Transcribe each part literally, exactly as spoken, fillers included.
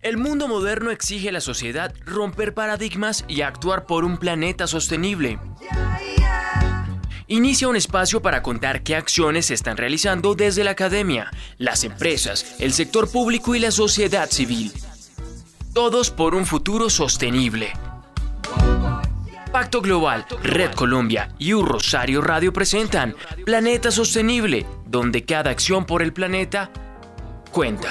El mundo moderno exige a la sociedad romper paradigmas y actuar por un planeta sostenible. Inicia un espacio para contar qué acciones se están realizando desde la academia, las empresas, el sector público y la sociedad civil. Todos por un futuro sostenible. Pacto Global, Red Colombia y U Rosario Radio presentan Planeta Sostenible, donde cada acción por el planeta cuenta.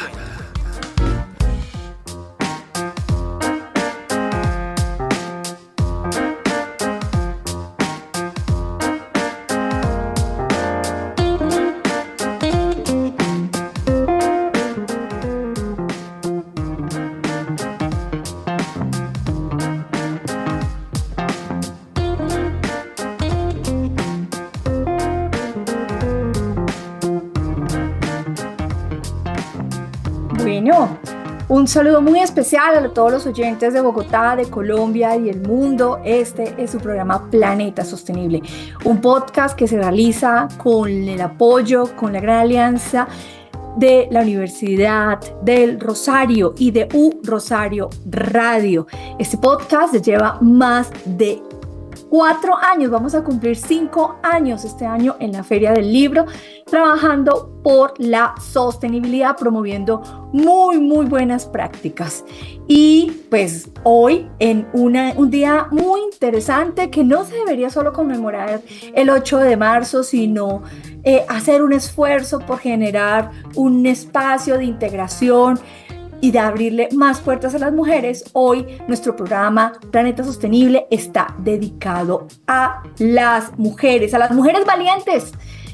Bueno, un saludo muy especial a todos los oyentes de Bogotá, de Colombia y el mundo. Este es su programa Planeta Sostenible, un podcast que se realiza con el apoyo, con la gran alianza de la Universidad del Rosario y de U Rosario Radio. Este podcast lleva más de cuatro años, vamos a cumplir cinco años este año en la Feria del Libro, trabajando por la sostenibilidad, promoviendo muy, muy buenas prácticas. Y pues hoy, en una, un día muy interesante que no se debería solo conmemorar el ocho de marzo, sino eh, hacer un esfuerzo por generar un espacio de integración y de abrirle más puertas a las mujeres. Hoy nuestro programa Planeta Sostenible está dedicado a las mujeres, a las mujeres valientes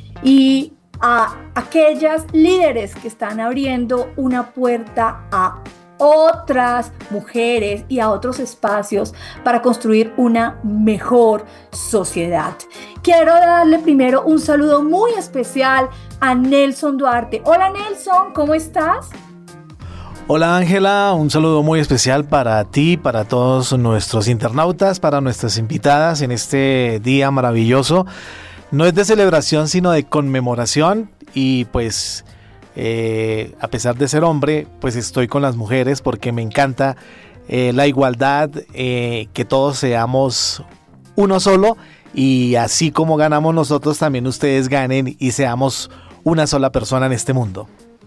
y a aquellas líderes que están abriendo una puerta a otras mujeres y a otros espacios para construir una mejor sociedad. Quiero darle primero un saludo muy especial a Nelson Duarte. Hola Nelson, ¿cómo estás? Hola Ángela, un saludo muy especial para ti, para todos nuestros internautas, para nuestras invitadas en este día maravilloso. No es de celebración, sino de conmemoración y pues eh, a pesar de ser hombre, pues estoy con las mujeres porque me encanta eh, la igualdad, eh, que todos seamos uno solo y así como ganamos nosotros, también ustedes ganen y seamos una sola persona en este mundo.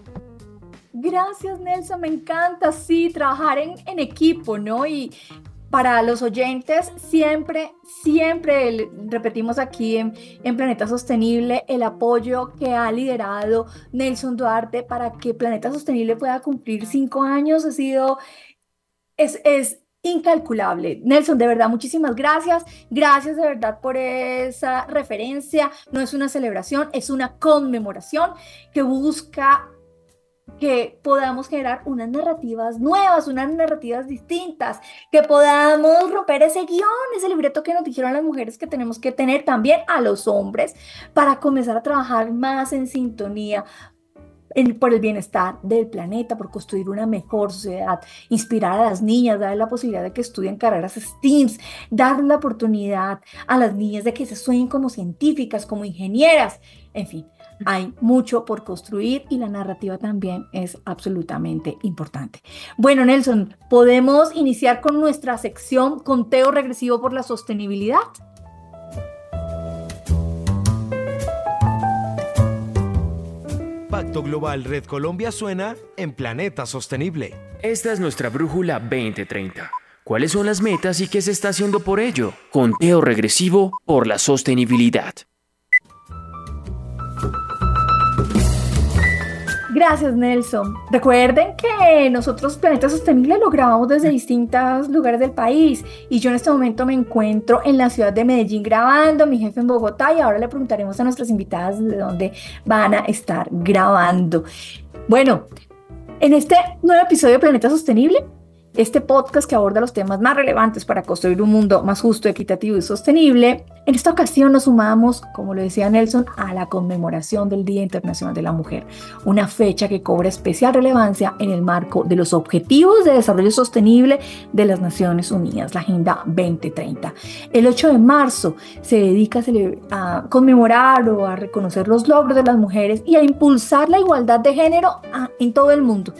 Gracias Nelson, me encanta, sí, trabajar en, en equipo, ¿no? Y para los oyentes, siempre, siempre el, repetimos aquí en, en Planeta Sostenible el apoyo que ha liderado Nelson Duarte para que Planeta Sostenible pueda cumplir cinco años, ha sido, es, es incalculable. Nelson, de verdad, muchísimas gracias, gracias de verdad por esa referencia, no es una celebración, es una conmemoración que busca que podamos generar unas narrativas nuevas, unas narrativas distintas, que podamos romper ese guión, ese libreto que nos dijeron las mujeres que tenemos que tener también a los hombres para comenzar a trabajar más en sintonía en, por el bienestar del planeta, por construir una mejor sociedad, inspirar a las niñas, darles la posibilidad de que estudien carreras S T E A Ms, darles la oportunidad a las niñas de que se sueñen como científicas, como ingenieras, en fin. Hay mucho por construir y la narrativa también es absolutamente importante. Bueno, Nelson, ¿podemos iniciar con nuestra sección Conteo Regresivo por la Sostenibilidad? Pacto Global Red Colombia suena en Planeta Sostenible. Esta es nuestra brújula veinte treinta. ¿Cuáles son las metas y qué se está haciendo por ello? Conteo regresivo por la sostenibilidad. Gracias, Nelson. Recuerden que nosotros Planeta Sostenible lo grabamos desde distintos lugares del país y yo en este momento me encuentro en la ciudad de Medellín grabando, mi jefe en Bogotá, y ahora le preguntaremos a nuestras invitadas de dónde van a estar grabando. Bueno, en este nuevo episodio de Planeta Sostenible, este podcast que aborda los temas más relevantes para construir un mundo más justo, equitativo y sostenible, en esta ocasión nos sumamos, como lo decía Nelson, a la conmemoración del Día Internacional de la Mujer, una fecha que cobra especial relevancia en el marco de los Objetivos de Desarrollo Sostenible de las Naciones Unidas, la Agenda veinte treinta. El ocho de marzo se dedica a, celebra- a conmemorar o a reconocer los logros de las mujeres y a impulsar la igualdad de género a, en todo el mundo.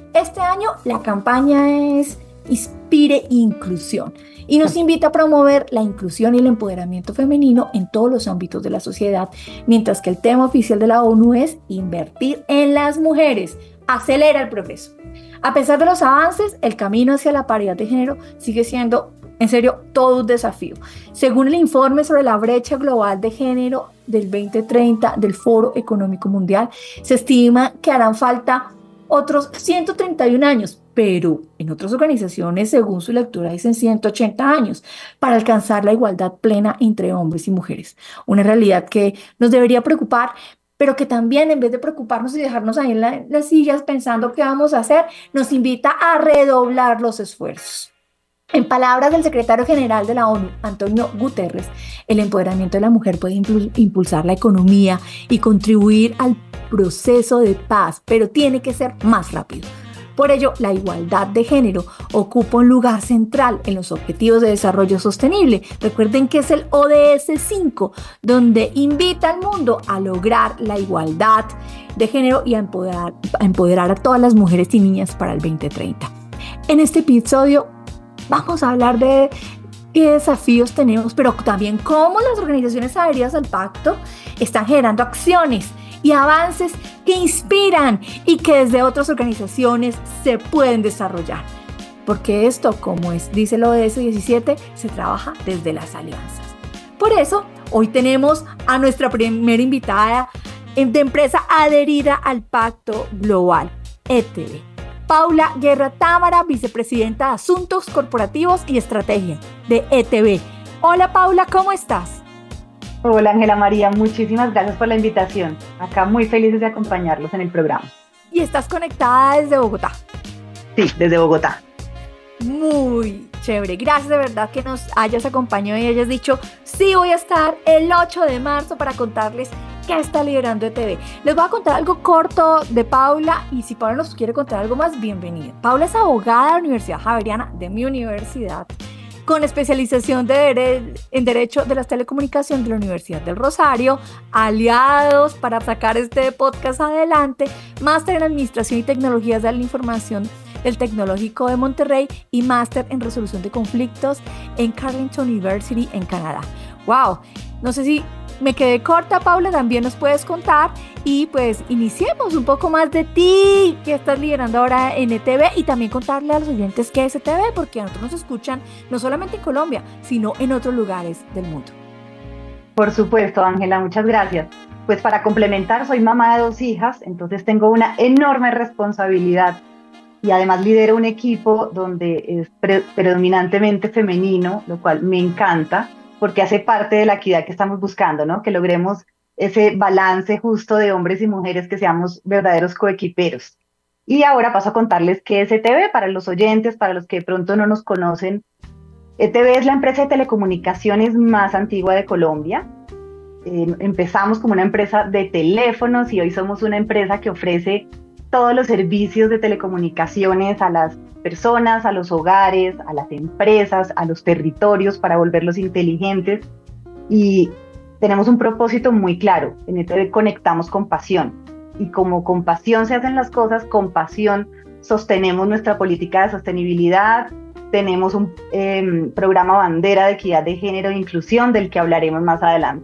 Este año la campaña es Inspire Inclusión y nos invita a promover la inclusión y el empoderamiento femenino en todos los ámbitos de la sociedad, mientras que el tema oficial de la ONU es invertir en las mujeres. Acelera el progreso. A pesar de los avances, el camino hacia la paridad de género sigue siendo, en serio, todo un desafío. Según el informe sobre la brecha global de género del veinte treinta del Foro Económico Mundial, se estima que harán falta otros ciento treinta y un años, pero en otras organizaciones, según su lectura, dicen ciento ochenta años, para alcanzar la igualdad plena entre hombres y mujeres. Una realidad que nos debería preocupar, pero que también, en vez de preocuparnos y dejarnos ahí en, la, en las sillas pensando qué vamos a hacer, nos invita a redoblar los esfuerzos. En palabras del secretario general de la ONU, Antonio Guterres, el empoderamiento de la mujer puede impulsar la economía y contribuir al proceso de paz, pero tiene que ser más rápido. Por ello, la igualdad de género ocupa un lugar central en los Objetivos de Desarrollo Sostenible. Recuerden que es el O D S cinco, donde invita al mundo a lograr la igualdad de género y a empoderar, a empoderar a todas las mujeres y niñas para el veinte treinta. En este episodio vamos a hablar de qué desafíos tenemos, pero también cómo las organizaciones adheridas al pacto están generando acciones y avances que inspiran y que desde otras organizaciones se pueden desarrollar. Porque esto, como es, dice el O D S diecisiete, se trabaja desde las alianzas. Por eso, hoy tenemos a nuestra primera invitada de empresa adherida al Pacto Global, E T B. Paula Guerra Támara, vicepresidenta de Asuntos Corporativos y Estrategia de E T B. Hola Paula, ¿cómo estás? Hola Ángela María, muchísimas gracias por la invitación. Acá muy felices de acompañarlos en el programa. ¿Y estás conectada desde Bogotá? Sí, desde Bogotá. Muy chévere, gracias de verdad que nos hayas acompañado y hayas dicho sí voy a estar el ocho de marzo para contarles qué está liderando E T B. Les voy a contar algo corto de Paula y si Paula nos quiere contar algo más, bienvenida. Paula es abogada de la Universidad Javeriana, de mi universidad, con especialización de dere- en Derecho de las Telecomunicaciones de la Universidad del Rosario, aliados para sacar este podcast adelante, máster en Administración y Tecnologías de la Información del Tecnológico de Monterrey y máster en Resolución de Conflictos en Carleton University en Canadá. ¡Wow! No sé si me quedé corta, Paula, también nos puedes contar y pues iniciemos un poco más de ti, que estás liderando ahora en E T B y también contarle a los oyentes qué es E T B, porque a nosotros nos escuchan no solamente en Colombia, sino en otros lugares del mundo. Por supuesto, Ángela, muchas gracias. Pues para complementar, soy mamá de dos hijas, entonces tengo una enorme responsabilidad y además lidero un equipo donde es pre- predominantemente femenino, lo cual me encanta, porque hace parte de la equidad que estamos buscando, ¿no? Que logremos ese balance justo de hombres y mujeres, que seamos verdaderos coequiperos. Y ahora paso a contarles qué es E T B para los oyentes, para los que de pronto no nos conocen. E T B es la empresa de telecomunicaciones más antigua de Colombia. Eh, empezamos como una empresa de teléfonos y hoy somos una empresa que ofrece todos los servicios de telecomunicaciones a las personas, a los hogares, a las empresas, a los territorios para volverlos inteligentes. Y tenemos un propósito muy claro. En E T B conectamos con pasión. Y como con pasión se hacen las cosas, con pasión sostenemos nuestra política de sostenibilidad. Tenemos un eh, programa bandera de equidad de género e inclusión del que hablaremos más adelante.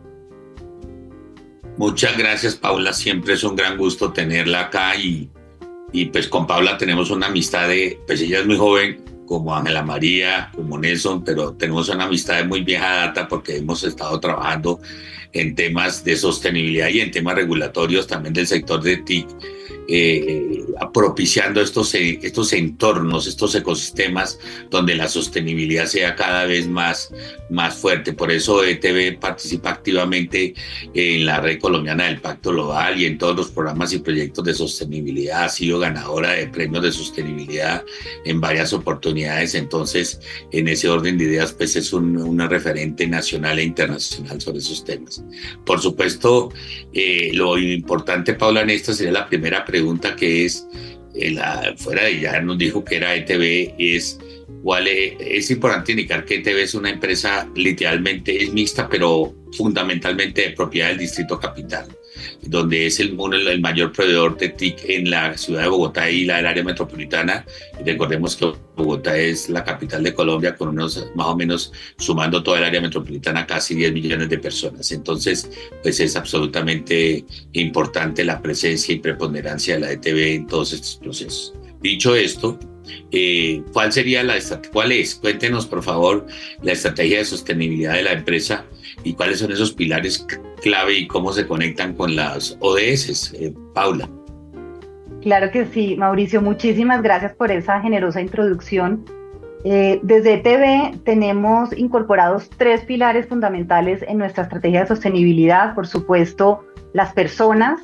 Muchas gracias, Paula. Siempre es un gran gusto tenerla acá y, y pues con Paula tenemos una amistad de, pues ella es muy joven, como Ángela María, como Nelson, pero tenemos una amistad de muy vieja data porque hemos estado trabajando en temas de sostenibilidad y en temas regulatorios también del sector de T I C, eh, propiciando estos, estos entornos, estos ecosistemas donde la sostenibilidad sea cada vez más, más fuerte. Por eso E T B participa activamente en la Red Colombiana del Pacto Global y en todos los programas y proyectos de sostenibilidad. Ha sido ganadora de premios de sostenibilidad en varias oportunidades. Entonces, en ese orden de ideas, pues es un, una referente nacional e internacional sobre esos temas. Por supuesto, eh, lo importante, Paula, en esta sería la primera pregunta. pregunta que es, eh, la, fuera de ya nos dijo que era E T B, es, cuál es, es importante indicar que E T B es una empresa literalmente, es mixta, pero fundamentalmente de propiedad del Distrito Capital. donde es el, uno, el mayor proveedor de T I C en la ciudad de Bogotá y la del área metropolitana. Y recordemos que Bogotá es la capital de Colombia, con unos, más o menos, sumando toda el área metropolitana, casi diez millones de personas. Entonces, pues es absolutamente importante la presencia y preponderancia de la E T B en todos estos procesos. Dicho esto, eh, ¿cuál sería la estrategia? ¿Cuál es? Cuéntenos, por favor, la estrategia de sostenibilidad de la empresa y cuáles son esos pilares clave y cómo se conectan con las O D S. Eh, Paula. Claro que sí, Mauricio, muchísimas gracias por esa generosa introducción. Eh, desde E T B tenemos incorporados tres pilares fundamentales en nuestra estrategia de sostenibilidad, por supuesto, las personas,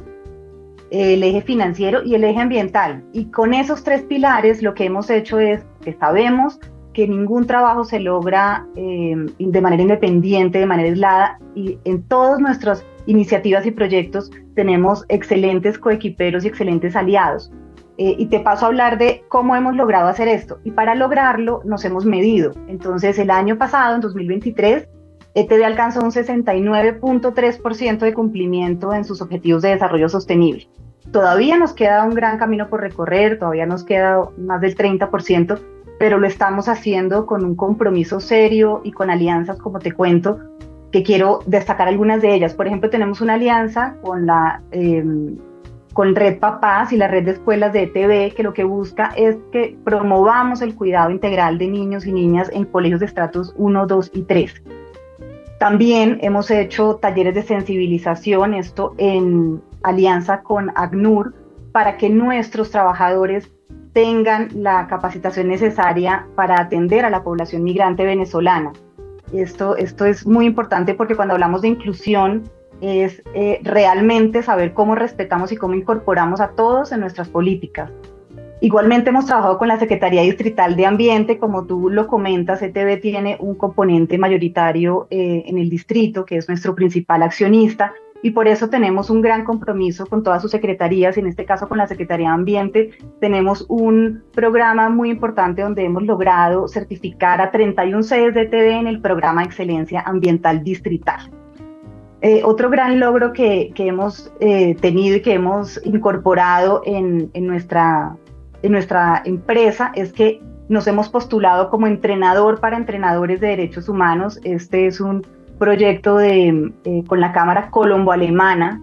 el eje financiero y el eje ambiental. Y con esos tres pilares lo que hemos hecho es que sabemos que ningún trabajo se logra eh, de manera independiente, de manera aislada, y en todas nuestras iniciativas y proyectos tenemos excelentes coequiperos y excelentes aliados. Eh, y te paso a hablar de cómo hemos logrado hacer esto. Y para lograrlo nos hemos medido. Entonces el año pasado, en dos mil veintitrés, E T B alcanzó un sesenta y nueve punto tres por ciento de cumplimiento en sus objetivos de desarrollo sostenible. Todavía nos queda un gran camino por recorrer, todavía nos queda más del treinta por ciento, pero lo estamos haciendo con un compromiso serio y con alianzas, como te cuento, que quiero destacar algunas de ellas. Por ejemplo, tenemos una alianza con la eh, con Red Papás y la red de escuelas de E T B, que lo que busca es que promovamos el cuidado integral de niños y niñas en colegios de estratos uno, dos y tres. También hemos hecho talleres de sensibilización, esto en alianza con ACNUR, para que nuestros trabajadores tengan la capacitación necesaria para atender a la población migrante venezolana. Esto, esto es muy importante porque cuando hablamos de inclusión es eh, realmente saber cómo respetamos y cómo incorporamos a todos en nuestras políticas. Igualmente hemos trabajado con la Secretaría Distrital de Ambiente, como tú lo comentas, E T B tiene un componente mayoritario eh, en el distrito, que es nuestro principal accionista, y por eso tenemos un gran compromiso con todas sus secretarías, y en este caso con la Secretaría de Ambiente tenemos un programa muy importante donde hemos logrado certificar a treinta y una sedes de E T B en el programa de excelencia ambiental distrital. Eh, otro gran logro que, que hemos eh, tenido y que hemos incorporado en, en, nuestra, en nuestra empresa es que nos hemos postulado como entrenador para entrenadores de derechos humanos. Este es un proyecto de, eh, con la Cámara Colombo-Alemana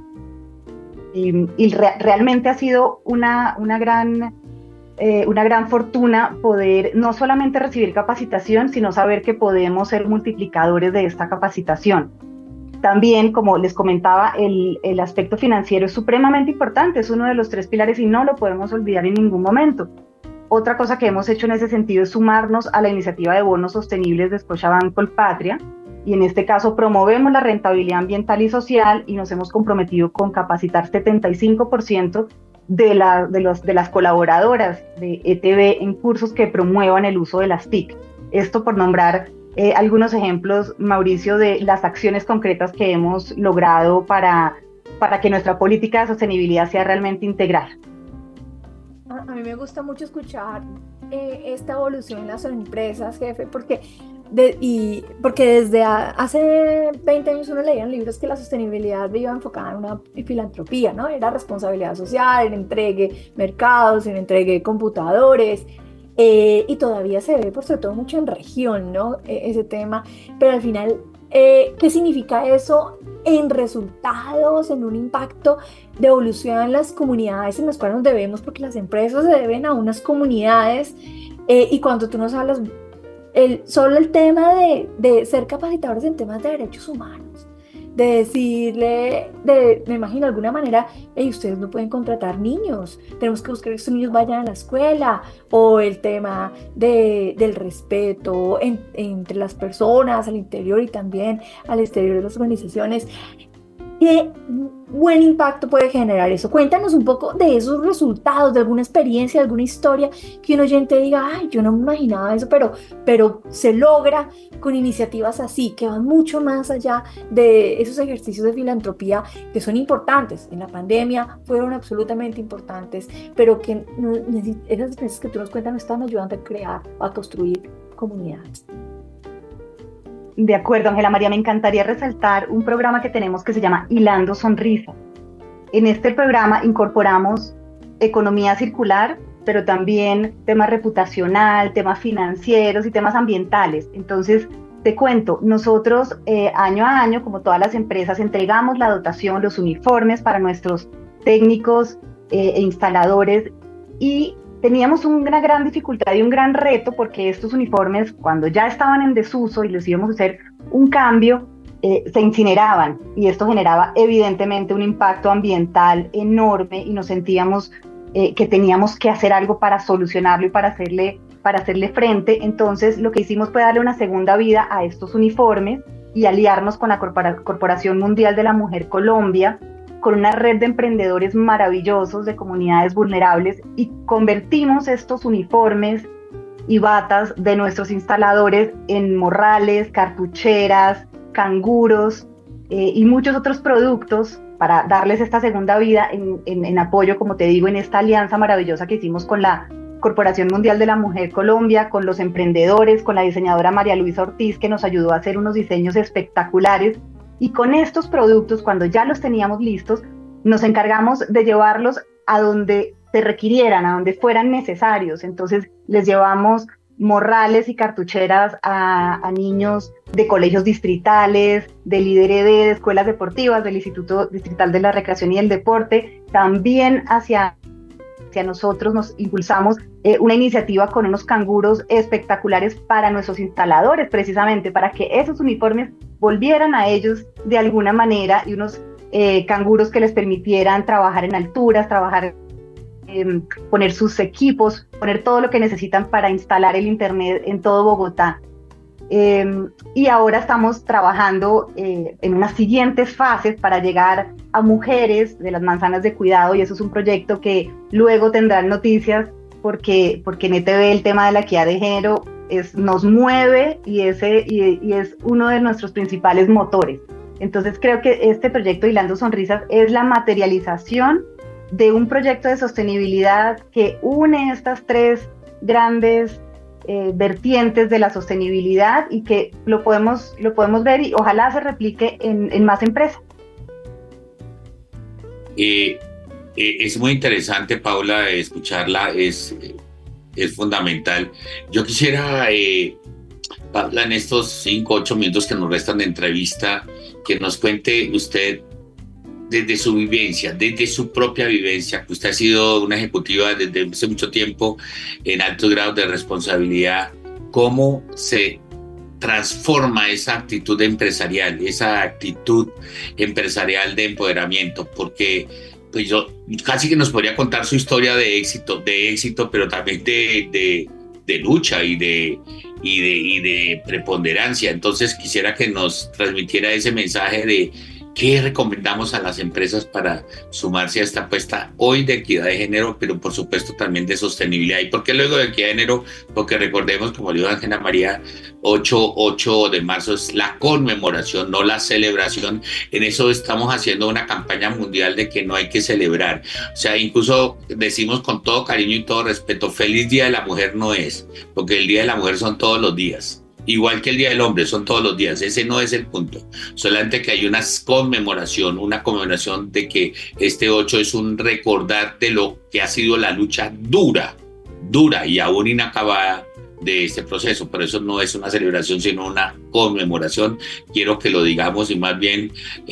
y, y re, realmente ha sido una, una, gran, eh, una gran fortuna poder no solamente recibir capacitación, sino saber que podemos ser multiplicadores de esta capacitación. También, como les comentaba, el, el aspecto financiero es supremamente importante, es uno de los tres pilares y no lo podemos olvidar en ningún momento. Otra cosa que hemos hecho en ese sentido es sumarnos a la iniciativa de bonos sostenibles de Scotiabank Colpatria, y en este caso promovemos la rentabilidad ambiental y social y nos hemos comprometido con capacitar setenta y cinco por ciento de, la, de, los, de las colaboradoras de E T B en cursos que promuevan el uso de las T I C. Esto por nombrar Eh, algunos ejemplos, Mauricio, de las acciones concretas que hemos logrado para, para que nuestra política de sostenibilidad sea realmente integral. A, a mí me gusta mucho escuchar eh, esta evolución en las empresas, jefe, porque, de, y, porque desde a, hace veinte años uno leía en libros que la sostenibilidad iba enfocada en una filantropía, ¿no? Era responsabilidad social, en entregue mercados, en entregue computadores. Eh, y todavía se ve, por sobre todo, mucho en región, ¿no? Eh, ese tema, pero al final, eh, ¿qué significa eso en resultados, en un impacto de evolución en las comunidades en las cuales nos debemos? Porque las empresas se deben a unas comunidades, eh, y cuando tú nos hablas, el, solo el tema de, de ser capacitadores en temas de derechos humanos, de decirle, de, me imagino de alguna manera, hey, ustedes no pueden contratar niños, tenemos que buscar que estos niños vayan a la escuela, o el tema de, del respeto en, entre las personas al interior y también al exterior de las organizaciones. ¿Qué buen impacto puede generar eso? Cuéntanos un poco de esos resultados, de alguna experiencia, de alguna historia que un oyente diga, ay, yo no me imaginaba eso, pero, pero se logra con iniciativas así, que van mucho más allá de esos ejercicios de filantropía que son importantes. En la pandemia fueron absolutamente importantes, pero que esas experiencias que tú nos cuentas nos están ayudando a crear, a construir comunidades. De acuerdo, Ángela María, me encantaría resaltar un programa que tenemos que se llama Hilando Sonrisa. en este programa incorporamos economía circular, pero también temas reputacional, temas financieros y temas ambientales. Entonces, te cuento, nosotros eh, año a año, como todas las empresas, entregamos la dotación, los uniformes para nuestros técnicos eh, e instaladores, y teníamos una gran dificultad y un gran reto porque estos uniformes, cuando ya estaban en desuso y les íbamos a hacer un cambio, eh, se incineraban, y esto generaba evidentemente un impacto ambiental enorme, y nos sentíamos eh, que teníamos que hacer algo para solucionarlo y para hacerle para hacerle frente. Entonces lo que hicimos fue darle una segunda vida a estos uniformes y aliarnos con la Corpora- Corporación Mundial de la Mujer Colombia, con una red de emprendedores maravillosos de comunidades vulnerables, y convertimos estos uniformes y batas de nuestros instaladores en morrales, cartucheras, canguros eh, y muchos otros productos para darles esta segunda vida en, en, en apoyo, como te digo, en esta alianza maravillosa que hicimos con la Corporación Mundial de la Mujer Colombia, con los emprendedores, con la diseñadora María Luisa Ortiz, que nos ayudó a hacer unos diseños espectaculares. Y con estos productos, cuando ya los teníamos listos, nos encargamos de llevarlos a donde se requirieran, a donde fueran necesarios. Entonces les llevamos morrales y cartucheras a, a niños de colegios distritales, del I D R D, de escuelas deportivas, del Instituto Distrital de la Recreación y el Deporte, también hacia hacia nosotros nos impulsamos eh, una iniciativa con unos canguros espectaculares para nuestros instaladores, precisamente para que esos uniformes volvieran a ellos de alguna manera, y unos eh, canguros que les permitieran trabajar en alturas, trabajar, eh, poner sus equipos, poner todo lo que necesitan para instalar el internet en todo Bogotá. Eh, y ahora estamos trabajando eh, en unas siguientes fases para llegar a mujeres de las manzanas de cuidado, y eso es un proyecto que luego tendrán noticias, porque, porque en E T V el tema de la equidad de género es, nos mueve, y, ese, y, y es uno de nuestros principales motores. Entonces creo que este proyecto Hilando Sonrisas es la materialización de un proyecto de sostenibilidad que une estas tres grandes Eh, vertientes de la sostenibilidad, y que lo podemos, lo podemos ver, y ojalá se replique en, en más empresas. Eh, eh, es muy interesante, Paula, escucharla, es, es fundamental. Yo quisiera, eh, Paula, en estos cinco, ocho minutos que nos restan de entrevista, que nos cuente usted desde su vivencia, desde su propia vivencia, que usted ha sido una ejecutiva desde hace mucho tiempo en altos grados de responsabilidad, cómo se transforma esa actitud empresarial, esa actitud empresarial de empoderamiento, porque pues yo casi que nos podría contar su historia de éxito, de éxito, pero también de, de, de lucha y de, y, de, y de preponderancia. Entonces quisiera que nos transmitiera ese mensaje de ¿qué recomendamos a las empresas para sumarse a esta apuesta hoy de equidad de género, pero por supuesto también de sostenibilidad? ¿Y por qué luego de equidad de género? Porque recordemos, como dijo Ángela María, ocho de marzo es la conmemoración, no la celebración. En eso estamos haciendo una campaña mundial de que no hay que celebrar. O sea, incluso decimos con todo cariño y todo respeto, feliz Día de la Mujer no es, porque el Día de la Mujer son todos los días. Igual que el Día del Hombre, son todos los días, ese no es el punto, solamente que hay una conmemoración, una conmemoración de que este ocho es un recordar de lo que ha sido la lucha dura, dura y aún inacabada de este proceso. Por eso no es una celebración, sino una conmemoración. Quiero que lo digamos, y más bien,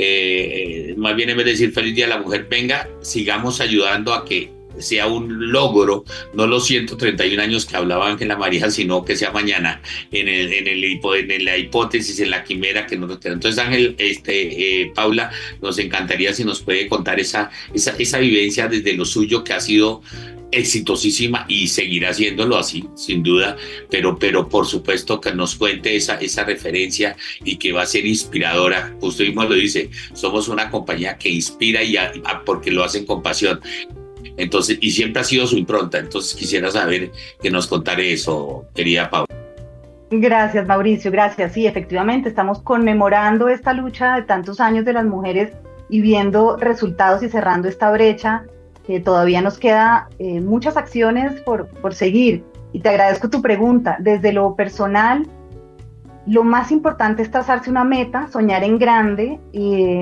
eh, más bien en vez de decir feliz Día de la Mujer, venga, sigamos ayudando a que sea un logro, no los ciento treinta y un años que hablaba Ángela María, sino que sea mañana, en, el, en, el, en la hipótesis, en la quimera que nos queda. Entonces, Ángel, este, eh, Paula, nos encantaría si nos puede contar esa, esa, esa vivencia desde lo suyo, que ha sido exitosísima y seguirá siéndolo así, sin duda, pero, pero por supuesto que nos cuente esa, esa referencia, y que va a ser inspiradora. Usted mismo lo dice, somos una compañía que inspira, y a, a, porque lo hacen con pasión. Entonces, y siempre ha sido su impronta. Entonces quisiera saber que nos contara eso, querida Paula. Gracias, Mauricio, gracias. Sí, efectivamente, estamos conmemorando esta lucha de tantos años de las mujeres y viendo resultados y cerrando esta brecha, que todavía nos queda eh, muchas acciones por, por seguir. Y te agradezco tu pregunta. Desde lo personal, lo más importante es trazarse una meta, soñar en grande, eh,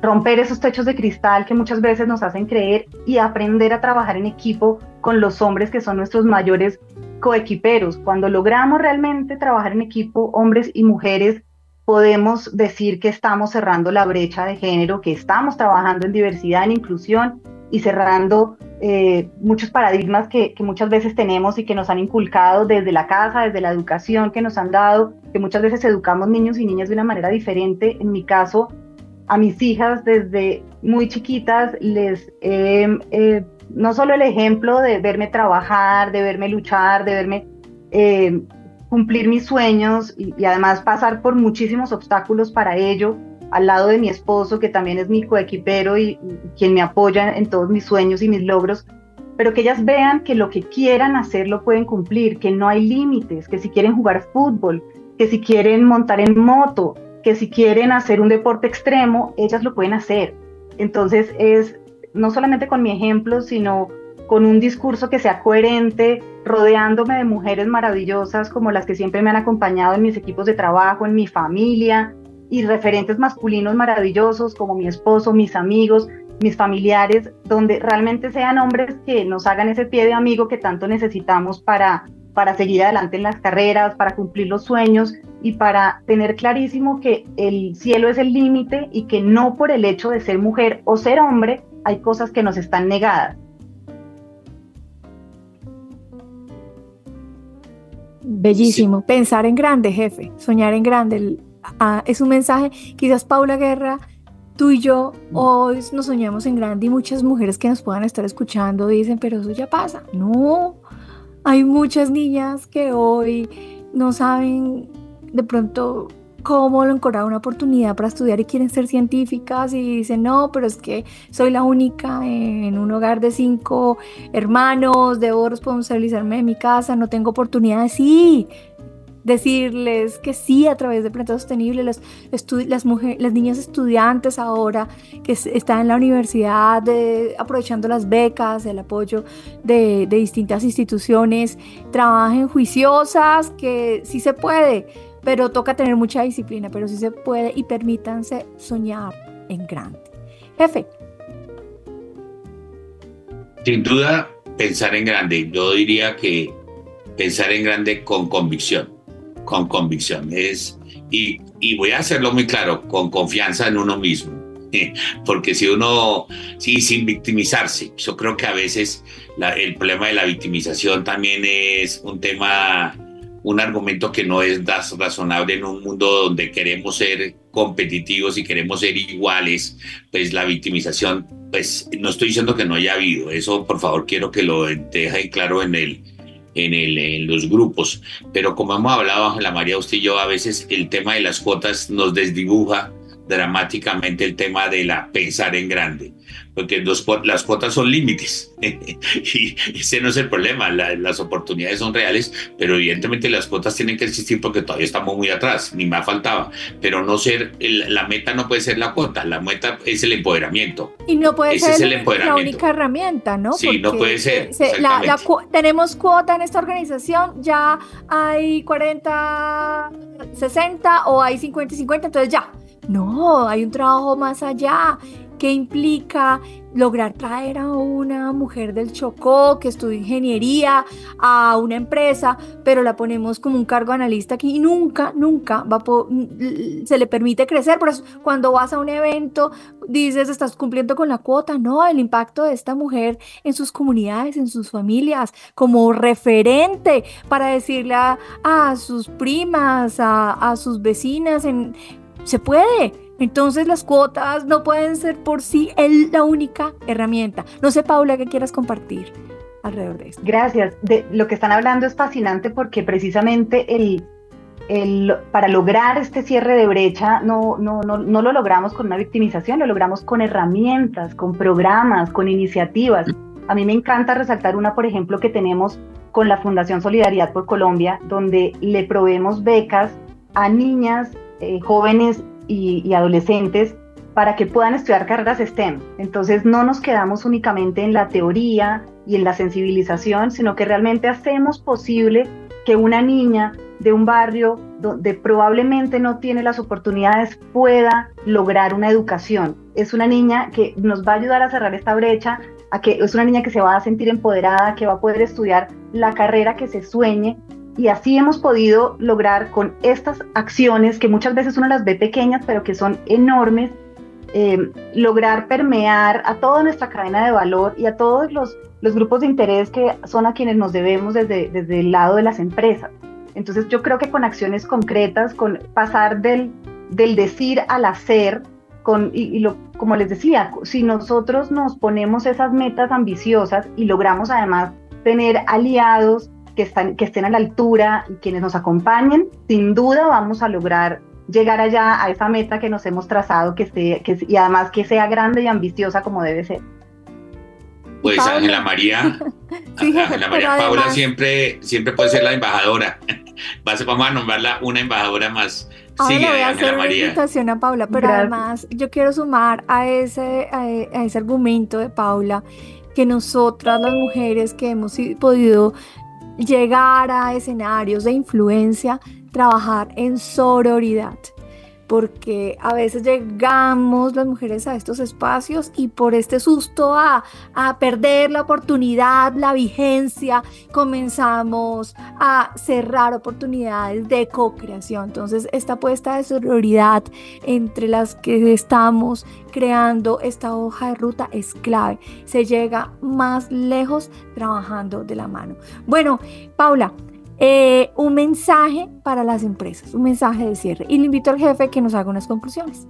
romper esos techos de cristal que muchas veces nos hacen creer y aprender a trabajar en equipo con los hombres que son nuestros mayores coequiperos. Cuando logramos realmente trabajar en equipo, hombres y mujeres, podemos decir que estamos cerrando la brecha de género, que estamos trabajando en diversidad, en inclusión y cerrando eh, muchos paradigmas que, que muchas veces tenemos y que nos han inculcado desde la casa, desde la educación que nos han dado, que muchas veces educamos niños y niñas de una manera diferente. En mi caso, a mis hijas desde muy chiquitas les eh, eh, no solo el ejemplo de verme trabajar, de verme luchar, de verme eh, cumplir mis sueños y, y además pasar por muchísimos obstáculos para ello, al lado de mi esposo, que también es mi coequipero y, y quien me apoya en todos mis sueños y mis logros, pero que ellas vean que lo que quieran hacer lo pueden cumplir, que no hay límites, que si quieren jugar fútbol, que si quieren montar en moto, que si quieren hacer un deporte extremo, ellas lo pueden hacer. Entonces es no solamente con mi ejemplo, sino con un discurso que sea coherente, rodeándome de mujeres maravillosas como las que siempre me han acompañado en mis equipos de trabajo, en mi familia, y referentes masculinos maravillosos como mi esposo, mis amigos, mis familiares, donde realmente sean hombres que nos hagan ese pie de amigo que tanto necesitamos para, para seguir adelante en las carreras, para cumplir los sueños y para tener clarísimo que el cielo es el límite y que no por el hecho de ser mujer o ser hombre hay cosas que nos están negadas. Bellísimo, sí. Pensar en grande, jefe, soñar en grande, ah, es un mensaje. Quizás Paula Guerra, tú y yo hoy nos soñamos en grande y muchas mujeres que nos puedan estar escuchando dicen, pero eso ya pasa. No, hay muchas niñas que hoy no saben de pronto cómo encontrar una oportunidad para estudiar y quieren ser científicas y dicen, no, pero es que soy la única en un hogar de cinco hermanos, debo responsabilizarme de mi casa, no tengo oportunidades. Sí, decirles que sí a través de Planeta Sostenible, las, las, mujeres, las niñas estudiantes ahora que están en la universidad de, aprovechando las becas, el apoyo de, de distintas instituciones, trabajen juiciosas, que sí se puede, pero toca tener mucha disciplina, pero sí se puede y permítanse soñar en grande. Jefe. Sin duda, pensar en grande. Yo diría que pensar en grande con convicción, con convicción. Es, y, y voy a hacerlo muy claro, con confianza en uno mismo. Porque si uno, sí, sin victimizarse, yo creo que a veces la, el problema de la victimización también es un tema, un argumento que no es razonable en un mundo donde queremos ser competitivos y queremos ser iguales. Pues la victimización, pues no estoy diciendo que no haya habido, eso por favor quiero que lo deje claro en, el, en, el, en los grupos, pero como hemos hablado Ángela María, usted y yo, a veces el tema de las cuotas nos desdibuja dramáticamente el tema de la pensar en grande, porque los, las cuotas son límites y ese no es el problema, la, las oportunidades son reales, pero evidentemente las cuotas tienen que existir porque todavía estamos muy atrás, ni más faltaba, pero no ser, el, la meta no puede ser la cuota, la meta es el empoderamiento. Y no puede ese ser es el la única herramienta, ¿no? Sí, porque no puede ser. Se, la, la, tenemos cuota en esta organización, ya hay cuarenta, sesenta o hay cincuenta y cincuenta, entonces ya. No, hay un trabajo más allá que implica lograr traer a una mujer del Chocó que estudia ingeniería a una empresa, pero la ponemos como un cargo analista que nunca, nunca va a se le permite crecer. Por eso, cuando vas a un evento, dices, estás cumpliendo con la cuota. No, el impacto de esta mujer en sus comunidades, en sus familias, como referente para decirle a, a sus primas, a, a sus vecinas, en se puede. Entonces las cuotas no pueden ser por sí el, la única herramienta. No sé, Paula, ¿qué quieras compartir alrededor de esto? Gracias. De, lo que están hablando es fascinante porque precisamente el, el, para lograr este cierre de brecha no, no, no, no lo logramos con una victimización, lo logramos con herramientas, con programas, con iniciativas. A mí me encanta resaltar una, por ejemplo, que tenemos con la Fundación Solidaridad por Colombia, donde le proveemos becas a niñas, Eh, jóvenes y, y adolescentes para que puedan estudiar carreras STEM. Entonces no nos quedamos únicamente en la teoría y en la sensibilización, sino que realmente hacemos posible que una niña de un barrio donde probablemente no tiene las oportunidades pueda lograr una educación. Es una niña que nos va a ayudar a cerrar esta brecha, a que es una niña que se va a sentir empoderada, que va a poder estudiar la carrera que se sueñe, y así hemos podido lograr con estas acciones que muchas veces uno las ve pequeñas pero que son enormes, eh, lograr permear a toda nuestra cadena de valor y a todos los, los grupos de interés que son a quienes nos debemos desde, desde el lado de las empresas. Entonces yo creo que con acciones concretas, con pasar del, del decir al hacer, con, y, y lo, como les decía, si nosotros nos ponemos esas metas ambiciosas y logramos además tener aliados que, están, que estén a la altura y quienes nos acompañen, sin duda vamos a lograr llegar allá a esa meta que nos hemos trazado, que esté, que, y además que sea grande y ambiciosa como debe ser. Pues Ángela María, sí, Ángela María además, Paula siempre, siempre puede ser la embajadora. Vamos a nombrarla una embajadora más. Ahora Sigue, le voy a Ángela hacer una María. invitación a Paula, pero Gracias. además yo quiero sumar a ese, a, a ese argumento de Paula, que nosotras las mujeres que hemos podido llegar a escenarios de influencia, trabajar en sororidad, porque a veces llegamos las mujeres a estos espacios y por este susto a, a perder la oportunidad, la vigencia, comenzamos a cerrar oportunidades de co-creación. Entonces esta apuesta de sororidad entre las que estamos creando esta hoja de ruta es clave. Se llega más lejos trabajando de la mano. Bueno, Paula, Eh, un mensaje para las empresas, un mensaje de cierre, y le invito al jefe que nos haga unas conclusiones.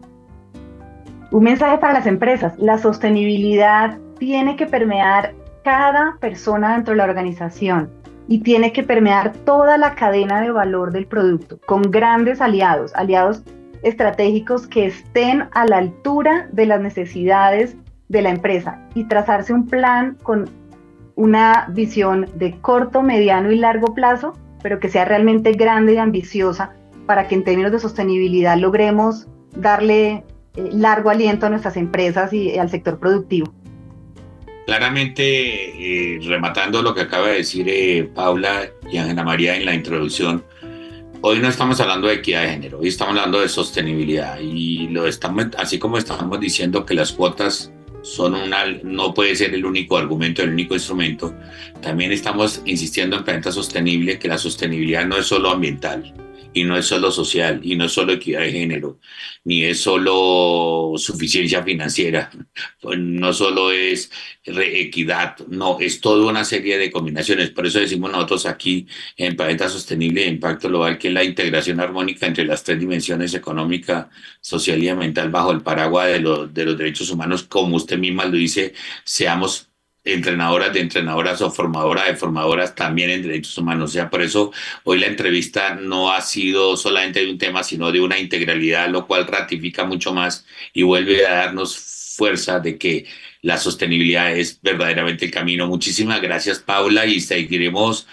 Un mensaje para las empresas: la sostenibilidad tiene que permear cada persona dentro de la organización y tiene que permear toda la cadena de valor del producto, con grandes aliados, aliados estratégicos que estén a la altura de las necesidades de la empresa, y trazarse un plan con una visión de corto, mediano y largo plazo, pero que sea realmente grande y ambiciosa para que en términos de sostenibilidad logremos darle eh, largo aliento a nuestras empresas y eh, al sector productivo. Claramente, eh, rematando lo que acaba de decir eh, Paula y Ángela María en la introducción, hoy no estamos hablando de equidad de género, hoy estamos hablando de sostenibilidad, y lo estamos, así como estamos diciendo que las cuotas son una, no puede ser el único argumento, el único instrumento, también estamos insistiendo en Planeta Sostenible que la sostenibilidad no es solo ambiental, y no es solo social, y no es solo equidad de género, ni es solo suficiencia financiera, no solo es equidad, no, es toda una serie de combinaciones. Por eso decimos nosotros aquí en Planeta Sostenible de Impacto Global que es la integración armónica entre las tres dimensiones: económica, social y ambiental, bajo el paraguas de los, de los derechos humanos. Como usted misma lo dice, seamos entrenadoras de entrenadoras o formadoras de formadoras también en derechos humanos. O sea, por eso hoy la entrevista no ha sido solamente de un tema, sino de una integralidad, lo cual ratifica mucho más y vuelve a darnos fuerza de que la sostenibilidad es verdaderamente el camino. Muchísimas gracias, Paula, y seguiremos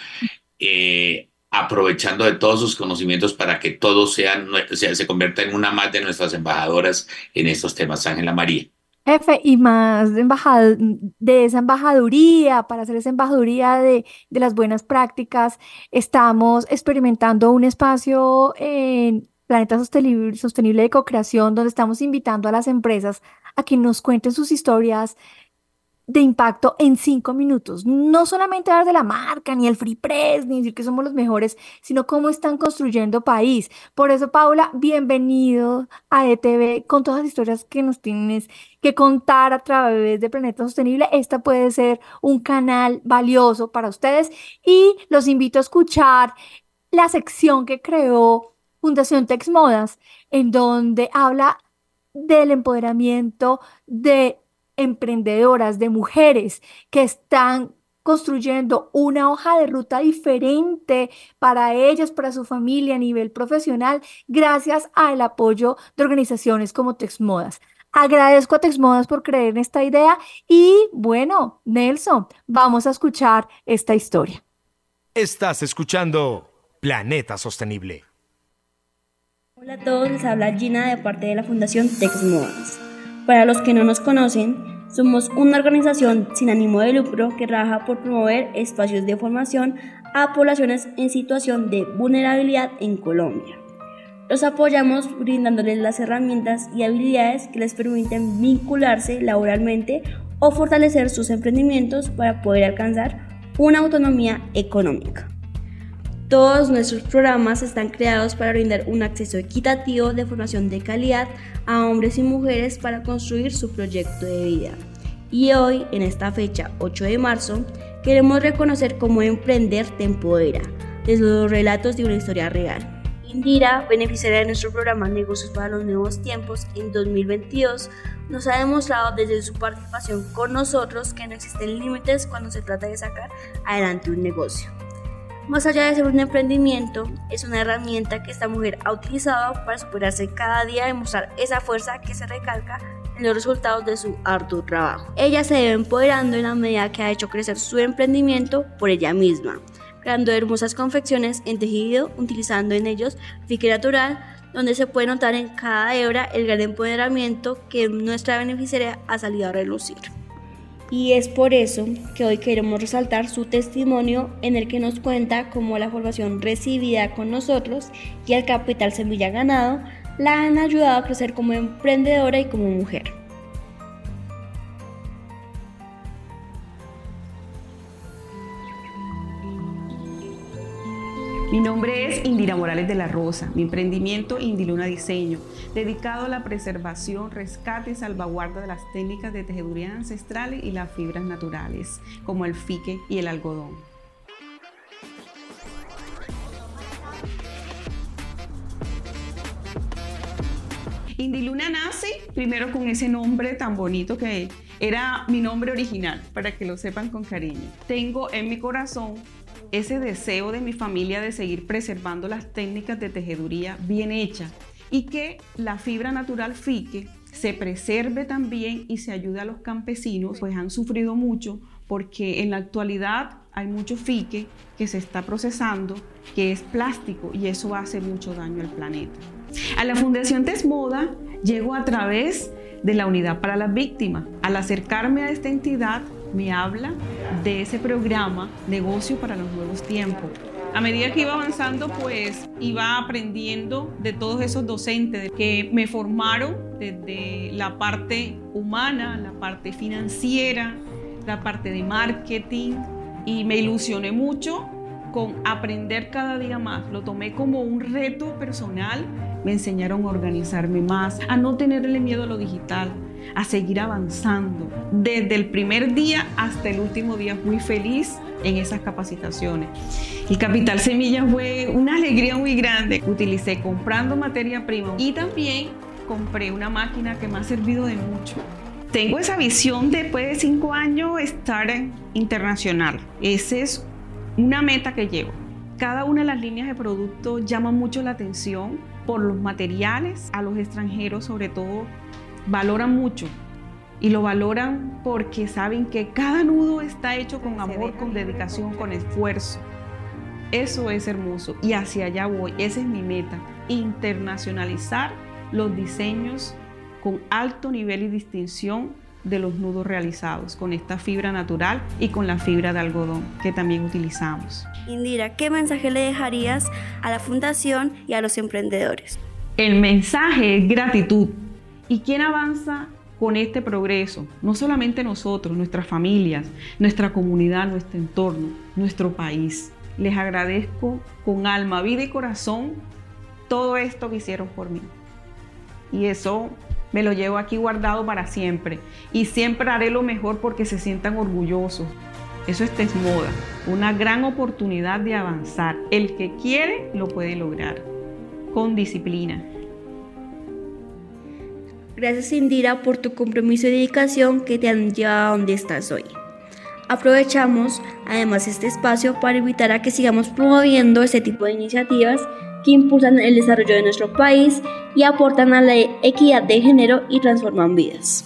eh, aprovechando de todos sus conocimientos para que todos sean, o sea, se convierta en una más de nuestras embajadoras en estos temas. Ángela María. Jefe, y más de, embajad de esa embajaduría, para hacer esa embajaduría de, de las buenas prácticas, estamos experimentando un espacio en Planeta Sostenible, Sostenible de Co-Creación, donde estamos invitando a las empresas a que nos cuenten sus historias de impacto en cinco minutos. No solamente hablar de la marca, ni el free press, ni decir que somos los mejores, sino cómo están construyendo país. Por eso, Paula, bienvenido a E T V con todas las historias que nos tienes que contar a través de Planeta Sostenible. Esta puede ser un canal valioso para ustedes y los invito a escuchar la sección que creó Fundación Texmodas, en donde habla del empoderamiento de emprendedoras, de mujeres que están construyendo una hoja de ruta diferente para ellas, para su familia a nivel profesional, gracias al apoyo de organizaciones como Texmodas. Agradezco a Texmodas por creer en esta idea y, bueno, Nelson, vamos a escuchar esta historia. Estás escuchando Planeta Sostenible. Hola a todos, les habla Gina de parte de la Fundación Texmodas. Para los que no nos conocen, somos una organización sin ánimo de lucro que trabaja por promover espacios de formación a poblaciones en situación de vulnerabilidad en Colombia. Los apoyamos brindándoles las herramientas y habilidades que les permiten vincularse laboralmente o fortalecer sus emprendimientos para poder alcanzar una autonomía económica. Todos nuestros programas están creados para brindar un acceso equitativo de formación de calidad a hombres y mujeres para construir su proyecto de vida. Y hoy, en esta fecha, ocho de marzo, queremos reconocer cómo emprender te empodera, desde los relatos de una historia real. Indira, beneficiaria de nuestro programa Negocios para los Nuevos Tiempos en dos mil veintidós, nos ha demostrado desde su participación con nosotros que no existen límites cuando se trata de sacar adelante un negocio. Más allá de ser un emprendimiento, es una herramienta que esta mujer ha utilizado para superarse cada día y mostrar esa fuerza que se recalca en los resultados de su arduo trabajo. Ella se debe empoderando en la medida que ha hecho crecer su emprendimiento por ella misma, creando hermosas confecciones en tejido, utilizando en ellos fique natural, donde se puede notar en cada hebra el gran empoderamiento que nuestra beneficiaria ha salido a relucir. Y es por eso que hoy queremos resaltar su testimonio en el que nos cuenta cómo la formación recibida con nosotros y el capital semilla ganado la han ayudado a crecer como emprendedora y como mujer. Mi nombre es Indira Morales de la Rosa, mi emprendimiento Indiluna Diseño, dedicado a la preservación, rescate y salvaguarda de las técnicas de tejeduría ancestrales y las fibras naturales, como el fique y el algodón. Indiluna nace primero con ese nombre tan bonito que era mi nombre original, para que lo sepan con cariño. Tengo en mi corazón ese deseo de mi familia de seguir preservando las técnicas de tejeduría bien hechas y que la fibra natural fique se preserve también y se ayude a los campesinos, pues han sufrido mucho porque en la actualidad hay mucho fique que se está procesando, que es plástico y eso hace mucho daño al planeta. A la Fundación Tesmoda llego a través de la Unidad para las Víctimas. Al acercarme a esta entidad, me habla de ese programa Negocio para los Nuevos Tiempos. A medida que iba avanzando, pues iba aprendiendo de todos esos docentes que me formaron desde la parte humana, la parte financiera, la parte de marketing, y me ilusioné mucho con aprender cada día más. Lo tomé como un reto personal. Me enseñaron a organizarme más, a no tenerle miedo a lo digital, a seguir avanzando. Desde el primer día hasta el último día fui feliz en esas capacitaciones. El Capital Semilla fue una alegría muy grande. Utilicé comprando materia prima y también compré una máquina que me ha servido de mucho. Tengo esa visión de después de cinco años estar internacional. Esa es una meta que llevo. Cada una de las líneas de producto llama mucho la atención por los materiales. A los extranjeros sobre todo valoran mucho y lo valoran porque saben que cada nudo está hecho con amor, con dedicación, con esfuerzo. Eso es hermoso y hacia allá voy. Esa es mi meta, internacionalizar los diseños con alto nivel y distinción de los nudos realizados con esta fibra natural y con la fibra de algodón que también utilizamos. Indira, ¿qué mensaje le dejarías a la Fundación y a los emprendedores? El mensaje es gratitud. ¿Y quién avanza con este progreso? No solamente nosotros, nuestras familias, nuestra comunidad, nuestro entorno, nuestro país. Les agradezco con alma, vida y corazón todo esto que hicieron por mí. Y eso me lo llevo aquí guardado para siempre. Y siempre haré lo mejor porque se sientan orgullosos. Eso es Tesmoda, una gran oportunidad de avanzar. El que quiere lo puede lograr, con disciplina. Gracias, Indira, por tu compromiso y dedicación que te han llevado a donde estás hoy. Aprovechamos además este espacio para invitar a que sigamos promoviendo este tipo de iniciativas que impulsan el desarrollo de nuestro país y aportan a la equidad de género y transforman vidas.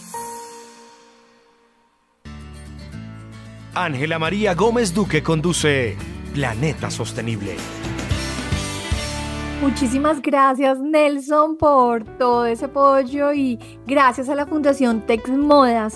Ángela María Gómez Duque conduce Planeta Sostenible. Muchísimas gracias, Nelson, por todo ese apoyo y gracias a la Fundación Tesmodas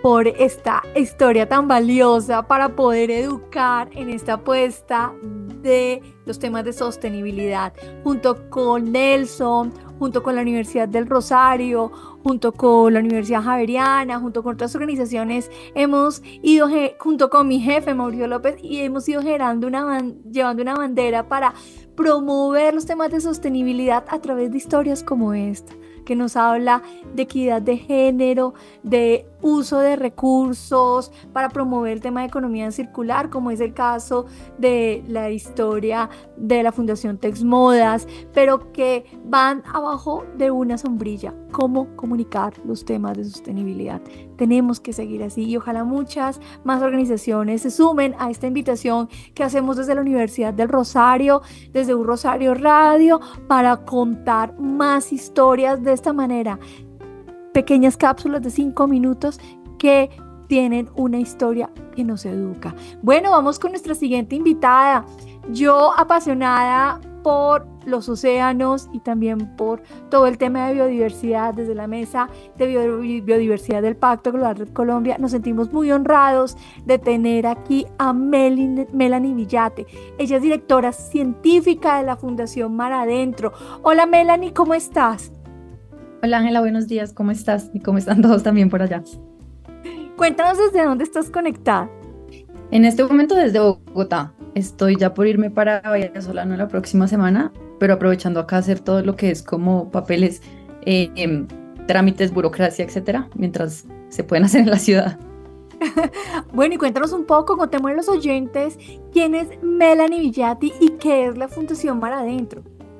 por esta historia tan valiosa para poder educar en esta apuesta de los temas de sostenibilidad, junto con Nelson, junto con la Universidad del Rosario, junto con la Universidad Javeriana, junto con otras organizaciones, hemos ido, junto con mi jefe Mauricio López, y hemos ido generando una, llevando una bandera para promover los temas de sostenibilidad a través de historias como esta, que nos habla de equidad de género, de uso de recursos para promover el tema de economía circular, como es el caso de la historia de la Fundación Texmodas, pero que van abajo de una sombrilla: cómo comunicar los temas de sostenibilidad. Tenemos que seguir así, y ojalá muchas más organizaciones se sumen a esta invitación que hacemos desde la Universidad del Rosario, desde Un Rosario Radio, para contar más historias de esta manera. Pequeñas cápsulas de cinco minutos que tienen una historia que nos educa. Bueno, vamos con nuestra siguiente invitada. Yo, apasionada por los océanos y también por todo el tema de biodiversidad, desde la Mesa de Biodiversidad del Pacto Global Red Colombia, nos sentimos muy honrados de tener aquí a Melanie, Melanie Villate. Ella es directora científica de la Fundación Mar Adentro. Hola Melanie, ¿cómo estás? Hola Ángela, buenos días, ¿cómo estás? ¿Y cómo están todos también por allá? Cuéntanos desde dónde estás conectada. En este momento desde Bogotá. Estoy ya por irme para Vallasolano la próxima semana, pero aprovechando acá hacer todo lo que es como papeles, eh, eh, trámites, burocracia, etcétera, mientras se pueden hacer en la ciudad. Bueno, y cuéntanos un poco, contémosle a los oyentes quién es Melanie Villate y qué es la Fundación Mar Adentro.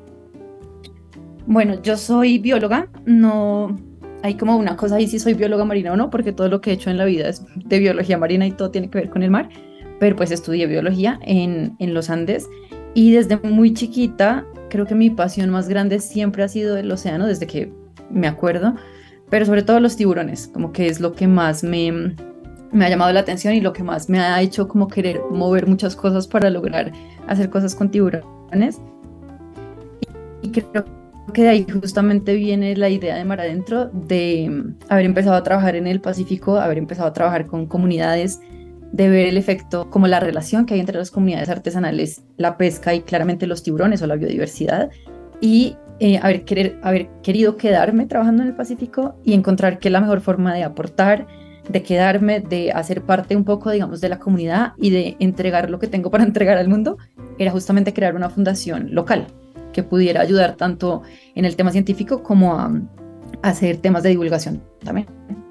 Bueno, yo soy bióloga, no hay como una cosa ahí si soy bióloga marina o no, porque todo lo que he hecho en la vida es de biología marina y todo tiene que ver con el mar, pero pues estudié biología en, en los Andes, y desde muy chiquita creo que mi pasión más grande siempre ha sido el océano, desde que me acuerdo, pero sobre todo los tiburones, como que es lo que más me, me ha llamado la atención y lo que más me ha hecho como querer mover muchas cosas para lograr hacer cosas con tiburones. Y, y creo que de ahí justamente viene la idea de Mar Adentro, de haber empezado a trabajar en el Pacífico, haber empezado a trabajar con comunidades, de ver el efecto, como la relación que hay entre las comunidades artesanales, la pesca y claramente los tiburones o la biodiversidad, y eh, haber, querer, haber querido quedarme trabajando en el Pacífico y encontrar que la mejor forma de aportar, de quedarme, de hacer parte un poco, digamos, de la comunidad y de entregar lo que tengo para entregar al mundo, era justamente crear una fundación local que pudiera ayudar tanto en el tema científico como a, a hacer temas de divulgación también.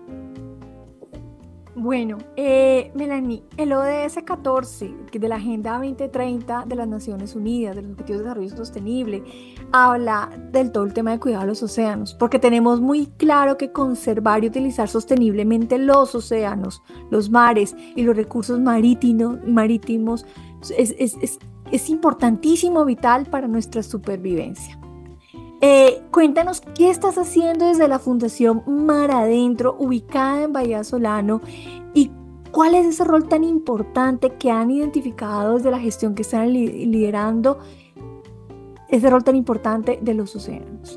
Bueno, eh, Melanie, el O D S catorce de la Agenda veinte treinta de las Naciones Unidas, de los Objetivos de Desarrollo Sostenible, habla del todo el tema de cuidado de los océanos, porque tenemos muy claro que conservar y utilizar sosteniblemente los océanos, los mares y los recursos marítimos, marítimos es, es, es, es importantísimo, vital para nuestra supervivencia. Eh, cuéntanos qué estás haciendo desde la Fundación Mar Adentro, ubicada en Vallasolano, y cuál es ese rol tan importante que han identificado desde la gestión que están li- liderando, ese rol tan importante de los océanos.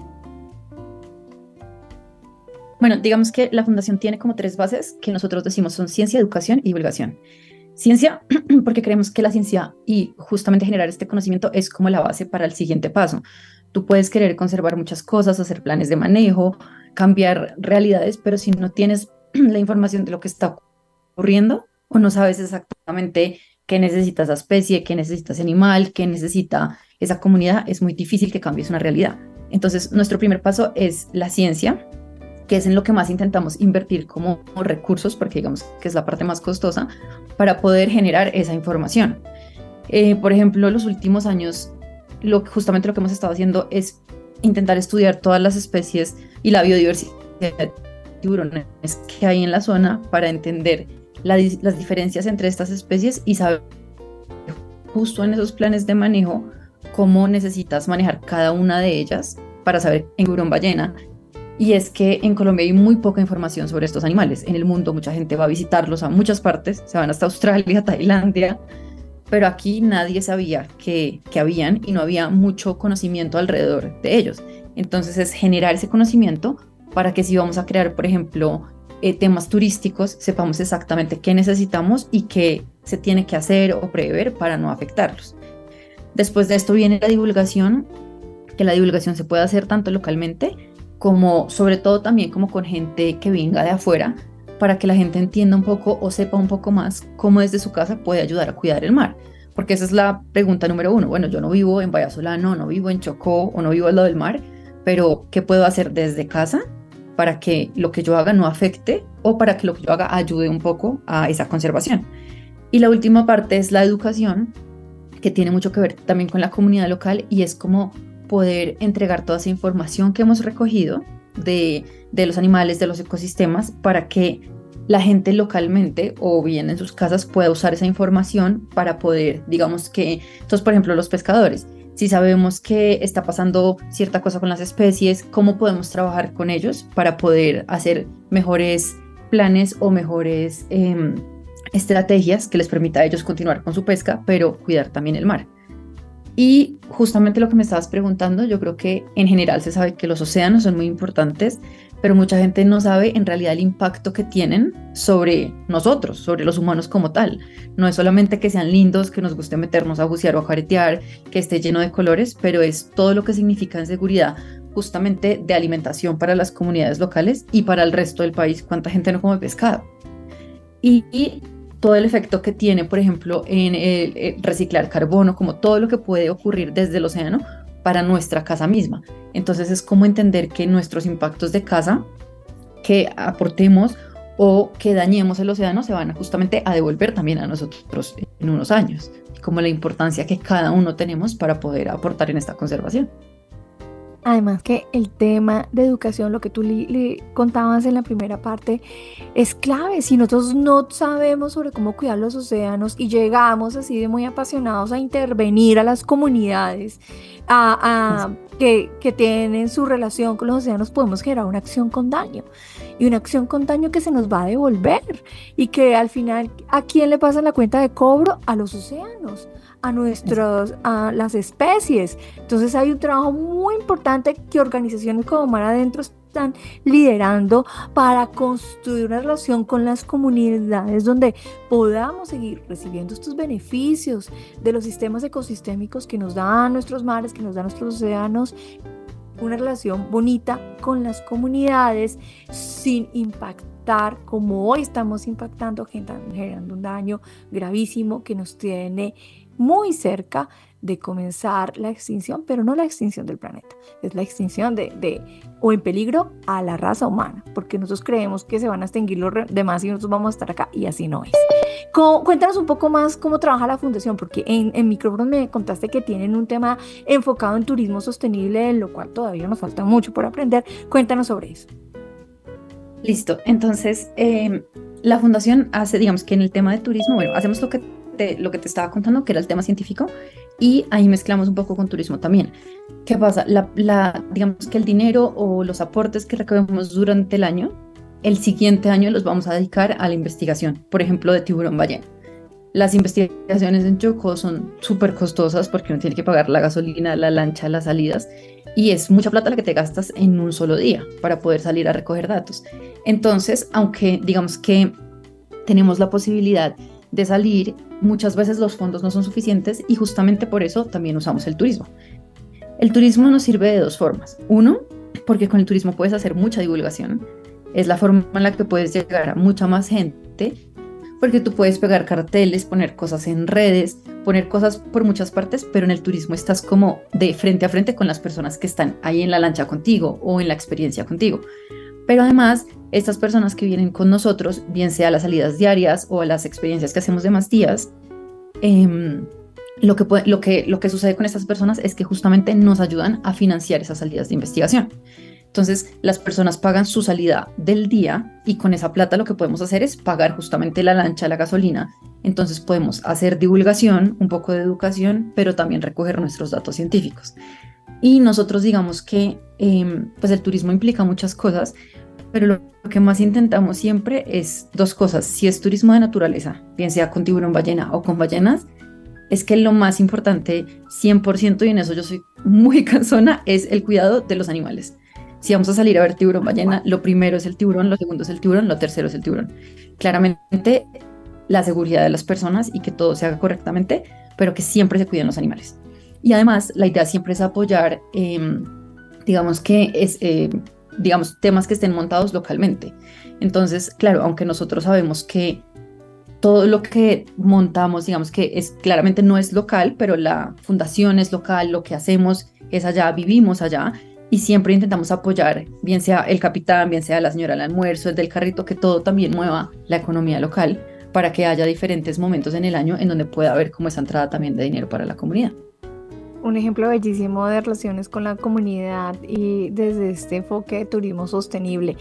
Bueno, digamos que la fundación tiene como tres bases que nosotros decimos son ciencia, educación y divulgación. Ciencia, porque creemos que la ciencia y justamente generar este conocimiento es como la base para el siguiente paso. Tú puedes querer conservar muchas cosas, hacer planes de manejo, cambiar realidades, pero si no tienes la información de lo que está ocurriendo o no sabes exactamente qué necesita esa especie, qué necesita ese animal, qué necesita esa comunidad, es muy difícil que cambies una realidad. Entonces, nuestro primer paso es la ciencia, que es en lo que más intentamos invertir como recursos, porque digamos que es la parte más costosa, para poder generar esa información. Eh, por ejemplo, los últimos años, lo, justamente lo que hemos estado haciendo es intentar estudiar todas las especies y la biodiversidad de tiburones que hay en la zona para entender la, las diferencias entre estas especies y saber justo en esos planes de manejo cómo necesitas manejar cada una de ellas para saber en tiburón ballena. Y es que en Colombia hay muy poca información sobre estos animales. En el mundo mucha gente va a visitarlos a muchas partes, se van hasta Australia, Tailandia, pero aquí nadie sabía que, que habían y no había mucho conocimiento alrededor de ellos. Entonces es generar ese conocimiento para que si vamos a crear, por ejemplo, eh, temas turísticos sepamos exactamente qué necesitamos y qué se tiene que hacer o prever para no afectarlos. Después de esto viene la divulgación, que la divulgación se puede hacer tanto localmente como sobre todo también como con gente que venga de afuera, para que la gente entienda un poco o sepa un poco más cómo desde su casa puede ayudar a cuidar el mar. Porque esa es la pregunta número uno. Bueno, yo no vivo en Vallasolano, no vivo en Chocó o no vivo al lado del mar, pero ¿qué puedo hacer desde casa para que lo que yo haga no afecte o para que lo que yo haga ayude un poco a esa conservación? Y la última parte es la educación, que tiene mucho que ver también con la comunidad local y es como poder entregar toda esa información que hemos recogido de, de los animales, de los ecosistemas, para que la gente localmente o bien en sus casas pueda usar esa información para poder, digamos que, entonces por ejemplo los pescadores, si sabemos que está pasando cierta cosa con las especies, ¿cómo podemos trabajar con ellos para poder hacer mejores planes o mejores eh, estrategias que les permita a ellos continuar con su pesca, pero cuidar también el mar? Y justamente lo que me estabas preguntando, yo creo que en general se sabe que los océanos son muy importantes, pero mucha gente no sabe en realidad el impacto que tienen sobre nosotros, sobre los humanos como tal. No es solamente que sean lindos, que nos guste meternos a bucear o a caretear, que esté lleno de colores, pero es todo lo que significa en seguridad justamente de alimentación para las comunidades locales y para el resto del país, cuánta gente no come pescado. Y, y todo el efecto que tiene, por ejemplo, en el, el reciclar carbono, como todo lo que puede ocurrir desde el océano para nuestra casa misma. Entonces es como entender que nuestros impactos de casa que aportemos o que dañemos el océano se van a justamente a devolver también a nosotros en unos años, como la importancia que cada uno tenemos para poder aportar en esta conservación. Además que el tema de educación, lo que tú le, le contabas en la primera parte, es clave. Si nosotros no sabemos sobre cómo cuidar los océanos y llegamos así de muy apasionados a intervenir a las comunidades a, a, que, que tienen su relación con los océanos, podemos generar una acción con daño. Y una acción con daño que se nos va a devolver. Y que al final, ¿a quién le pasa la cuenta de cobro? A los océanos, a nuestros, a las especies. Entonces hay un trabajo muy importante que organizaciones como Mar Adentro están liderando para construir una relación con las comunidades donde podamos seguir recibiendo estos beneficios de los sistemas ecosistémicos que nos dan nuestros mares, que nos dan nuestros océanos, una relación bonita con las comunidades sin impactar como hoy estamos impactando, generando un daño gravísimo que nos tiene muy cerca de comenzar la extinción, pero no la extinción del planeta, es la extinción de, de o en peligro a la raza humana, porque nosotros creemos que se van a extinguir los demás y nosotros vamos a estar acá, y así no es. ¿Cómo, cuéntanos un poco más cómo trabaja la fundación, porque en, en micrófonos me contaste que tienen un tema enfocado en turismo sostenible, en lo cual todavía nos falta mucho por aprender. Cuéntanos sobre eso. Listo, entonces eh, la fundación hace, digamos que en el tema de turismo, bueno, hacemos lo que te, lo que te estaba contando, que era el tema científico, y ahí mezclamos un poco con turismo también. ¿Qué pasa? La, la, digamos que el dinero o los aportes que recabemos durante el año, el siguiente año los vamos a dedicar a la investigación, por ejemplo, de tiburón ballena. Las investigaciones en Chocó son súper costosas porque uno tiene que pagar la gasolina, la lancha, las salidas, y es mucha plata la que te gastas en un solo día para poder salir a recoger datos. Entonces, aunque digamos que tenemos la posibilidad de salir, muchas veces los fondos no son suficientes y justamente por eso también usamos el turismo. El turismo nos sirve de dos formas. Uno, porque con el turismo puedes hacer mucha divulgación. Es la forma en la que puedes llegar a mucha más gente, porque tú puedes pegar carteles, poner cosas en redes, poner cosas por muchas partes, pero en el turismo estás como de frente a frente con las personas que están ahí en la lancha contigo o en la experiencia contigo. Pero además, estas personas que vienen con nosotros, bien sea a las salidas diarias o a las experiencias que hacemos de más días, eh, lo, que puede, lo, que, lo que sucede con estas personas es que justamente nos ayudan a financiar esas salidas de investigación. Entonces, las personas pagan su salida del día y con esa plata lo que podemos hacer es pagar justamente la lancha, la gasolina. Entonces podemos hacer divulgación, un poco de educación, pero también recoger nuestros datos científicos. Y nosotros digamos que eh, pues el turismo implica muchas cosas, pero lo que más intentamos siempre es dos cosas. Si es turismo de naturaleza, bien sea con tiburón ballena o con ballenas, es que lo más importante, cien por ciento, y en eso yo soy muy cansona, es el cuidado de los animales. Si vamos a salir a ver tiburón ballena, lo primero es el tiburón, lo segundo es el tiburón, lo tercero es el tiburón. Claramente la seguridad de las personas y que todo se haga correctamente, pero que siempre se cuiden los animales. Y además la idea siempre es apoyar, eh, digamos que es, eh, digamos, temas que estén montados localmente. Entonces, claro, aunque nosotros sabemos que todo lo que montamos, digamos que es claramente no es local, pero la fundación es local, lo que hacemos es allá, vivimos allá, y siempre intentamos apoyar, bien sea el capitán, bien sea la señora del almuerzo, el del carrito, que todo también mueva la economía local para que haya diferentes momentos en el año en donde pueda haber como esa entrada también de dinero para la comunidad. Un ejemplo bellísimo de relaciones con la comunidad y desde este enfoque de turismo sostenible.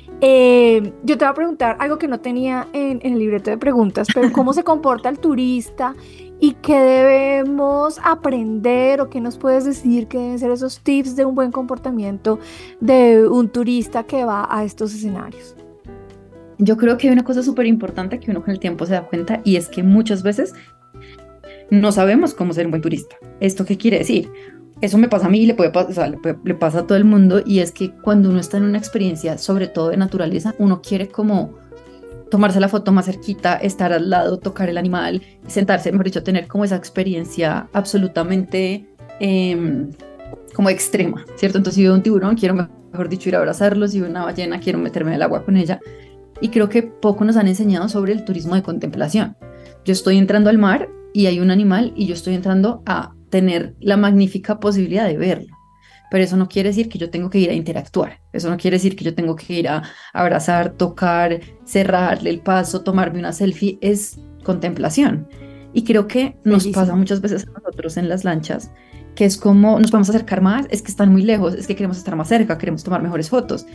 Eh, yo te voy a preguntar algo que no tenía en, en el libreto de preguntas, pero ¿cómo se comporta el turista y qué debemos aprender o qué nos puedes decir que deben ser esos tips de un buen comportamiento de un turista que va a estos escenarios? Yo creo que hay una cosa súper importante que uno con el tiempo se da cuenta, y es que muchas veces no sabemos cómo ser un buen turista. ¿Esto qué quiere decir? Eso me pasa a mí y le, puede, o sea, le, puede, le pasa a todo el mundo, y es que cuando uno está en una experiencia, sobre todo de naturaleza, uno quiere como tomarse la foto más cerquita, estar al lado, tocar el animal, sentarse, mejor dicho, tener como esa experiencia absolutamente eh, como extrema, ¿cierto? Entonces si veo un tiburón, quiero mejor dicho ir a abrazarlo, si veo una ballena, quiero meterme en el agua con ella, y creo que poco nos han enseñado sobre el turismo de contemplación. Yo estoy entrando al mar y hay un animal y yo estoy entrando a tener la magnífica posibilidad de verlo. Pero eso no quiere decir que yo tengo que ir a interactuar. Eso no quiere decir que yo tengo que ir a abrazar, tocar, cerrarle el paso, tomarme una selfie. Es contemplación. Y creo que nos Bellísimo. pasa muchas veces a nosotros en las lanchas, que es como nos podemos acercar más, es que están muy lejos, es que queremos estar más cerca, queremos tomar mejores fotos.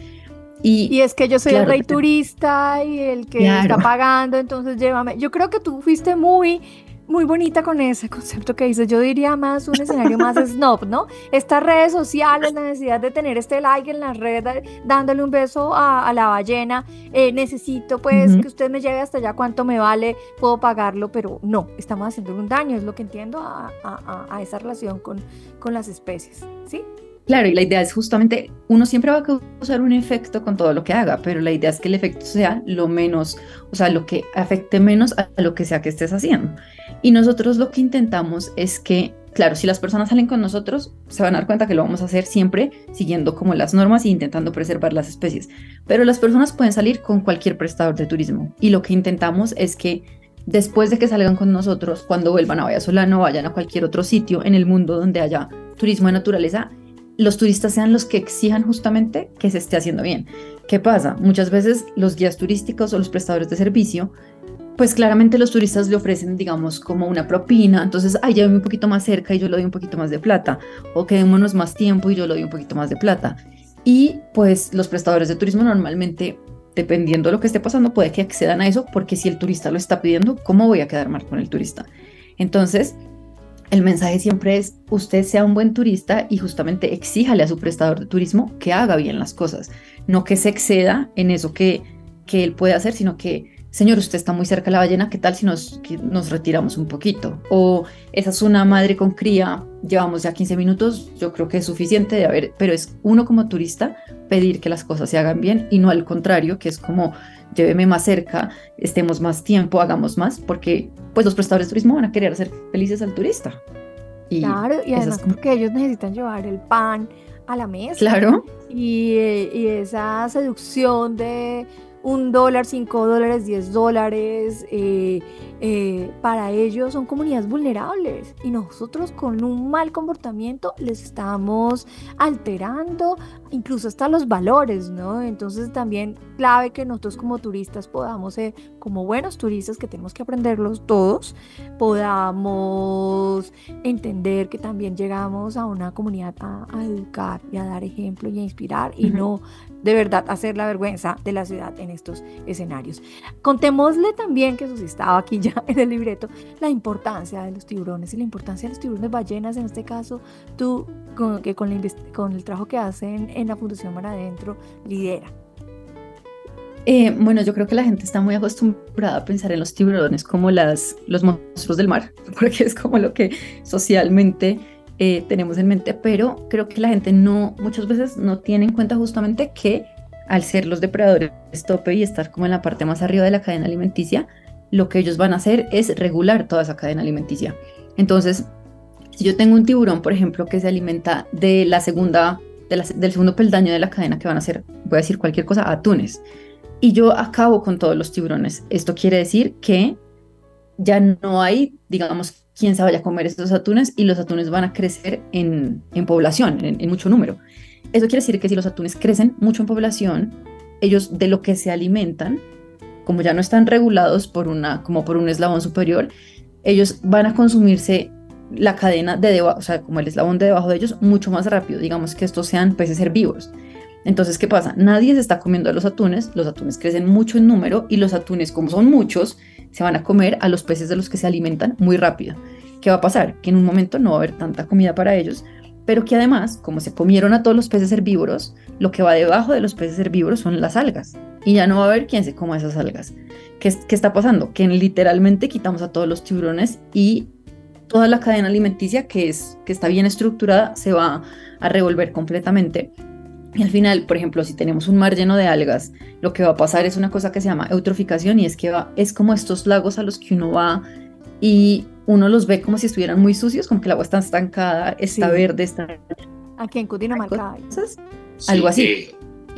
Y, y es que yo soy claro, el rey turista y el que claro. está pagando, entonces llévame. Yo creo que tú fuiste muy... muy bonita con ese concepto que dices. Yo diría más un escenario más snob, ¿no? Estas redes sociales, la necesidad de tener este like en las redes, dándole un beso a, a la ballena, eh, necesito pues uh-huh. que usted me lleve hasta allá, cuánto me vale, puedo pagarlo, pero no, estamos haciendo un daño, es lo que entiendo a, a, a esa relación con, con las especies, ¿sí? Claro, y la idea es justamente, uno siempre va a causar un efecto con todo lo que haga, pero la idea es que el efecto sea lo menos, o sea, lo que afecte menos a lo que sea que estés haciendo. Y nosotros lo que intentamos es que, claro, si las personas salen con nosotros, se van a dar cuenta que lo vamos a hacer siempre siguiendo como las normas e intentando preservar las especies. Pero las personas pueden salir con cualquier prestador de turismo. Y lo que intentamos es que después de que salgan con nosotros, cuando vuelvan a Bahía Solano o vayan a cualquier otro sitio en el mundo donde haya turismo de naturaleza, los turistas sean los que exijan justamente que se esté haciendo bien. ¿Qué pasa? Muchas veces los guías turísticos o los prestadores de servicio, pues claramente los turistas le ofrecen, digamos, como una propina, entonces, ay, lléveme un poquito más cerca y yo le doy un poquito más de plata, o quedémonos más tiempo y yo le doy un poquito más de plata. Y pues los prestadores de turismo normalmente, dependiendo de lo que esté pasando, puede que accedan a eso, porque si el turista lo está pidiendo, ¿cómo voy a quedar mal con el turista? Entonces, el mensaje siempre es, usted sea un buen turista y justamente exíjale a su prestador de turismo que haga bien las cosas, no que se exceda en eso que, que él puede hacer, sino que, señor, usted está muy cerca de la ballena, ¿qué tal si nos, que nos retiramos un poquito? O esa es una madre con cría, llevamos ya quince minutos, yo creo que es suficiente de haber, pero es uno como turista pedir que las cosas se hagan bien y no al contrario, que es como, lléveme más cerca, estemos más tiempo, hagamos más, porque pues los prestadores de turismo van a querer hacer felices al turista. Y claro, y además como... porque ellos necesitan llevar el pan a la mesa. Claro. Y, y esa seducción de un dólar, cinco dólares, diez dólares, eh, eh, para ellos son comunidades vulnerables y nosotros con un mal comportamiento les estamos alterando incluso hasta los valores, ¿no? Entonces también clave que nosotros como turistas podamos ser, como buenos turistas que tenemos que aprenderlos todos, podamos entender que también llegamos a una comunidad a, a educar y a dar ejemplo y a inspirar y uh-huh. no de verdad hacer la vergüenza de la ciudad en estos escenarios. Contémosle también, que Susi estaba aquí ya en el libreto, la importancia de los tiburones y la importancia de los tiburones ballenas, en este caso tú con, que con, la invest- con el trabajo que hacen en la Fundación Mar Adentro lidera. Eh, bueno, yo creo que la gente está muy acostumbrada a pensar en los tiburones como las, los monstruos del mar, porque es como lo que socialmente eh, tenemos en mente, pero creo que la gente no, muchas veces no tiene en cuenta justamente que al ser los depredadores tope y estar como en la parte más arriba de la cadena alimenticia, lo que ellos van a hacer es regular toda esa cadena alimenticia. Entonces, si yo tengo un tiburón, por ejemplo, que se alimenta de la segunda, de la, del segundo peldaño de la cadena, que van a ser, voy a decir cualquier cosa, atunes, y yo acabo con todos los tiburones, esto quiere decir que ya no hay, digamos, quien se vaya a comer estos atunes y los atunes van a crecer en, en población, en, en mucho número. Eso quiere decir que si los atunes crecen mucho en población, ellos de lo que se alimentan, como ya no están regulados por una, como por un eslabón superior, ellos van a consumirse la cadena de debajo, o sea, como el eslabón de debajo de ellos, mucho más rápido. Digamos que estos sean peces herbívoros. Entonces, ¿qué pasa? Nadie se está comiendo a los atunes, los atunes crecen mucho en número y los atunes, como son muchos, se van a comer a los peces de los que se alimentan muy rápido. ¿Qué va a pasar? Que en un momento no va a haber tanta comida para ellos, pero que además, como se comieron a todos los peces herbívoros, lo que va debajo de los peces herbívoros son las algas, y ya no va a haber quien se coma esas algas. ¿Qué, qué está pasando? Que literalmente quitamos a todos los tiburones y toda la cadena alimenticia que, es, que está bien estructurada se va a revolver completamente. Y al final, por ejemplo, si tenemos un mar lleno de algas, lo que va a pasar es una cosa que se llama eutroficación, y es que va, es como estos lagos a los que uno va y uno los ve como si estuvieran muy sucios, como que el agua está estancada, está sí. verde, está... Aquí en Cundinamarca hay cosas, sí, algo así. Eh,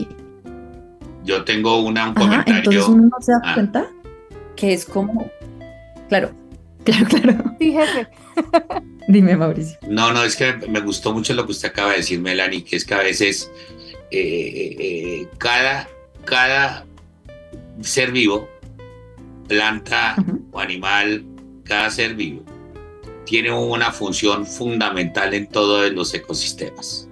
yo tengo una, un Ajá, comentario. Entonces uno no se da ah. cuenta que es como... Claro, claro, claro. Sí, jefe. Dime, Mauricio. No, no, es que me gustó mucho lo que usted acaba de decir, Melanie, que es que a veces eh, eh, cada, cada ser vivo, planta uh-huh. o animal, cada ser vivo, tiene una función fundamental en todos los ecosistemas.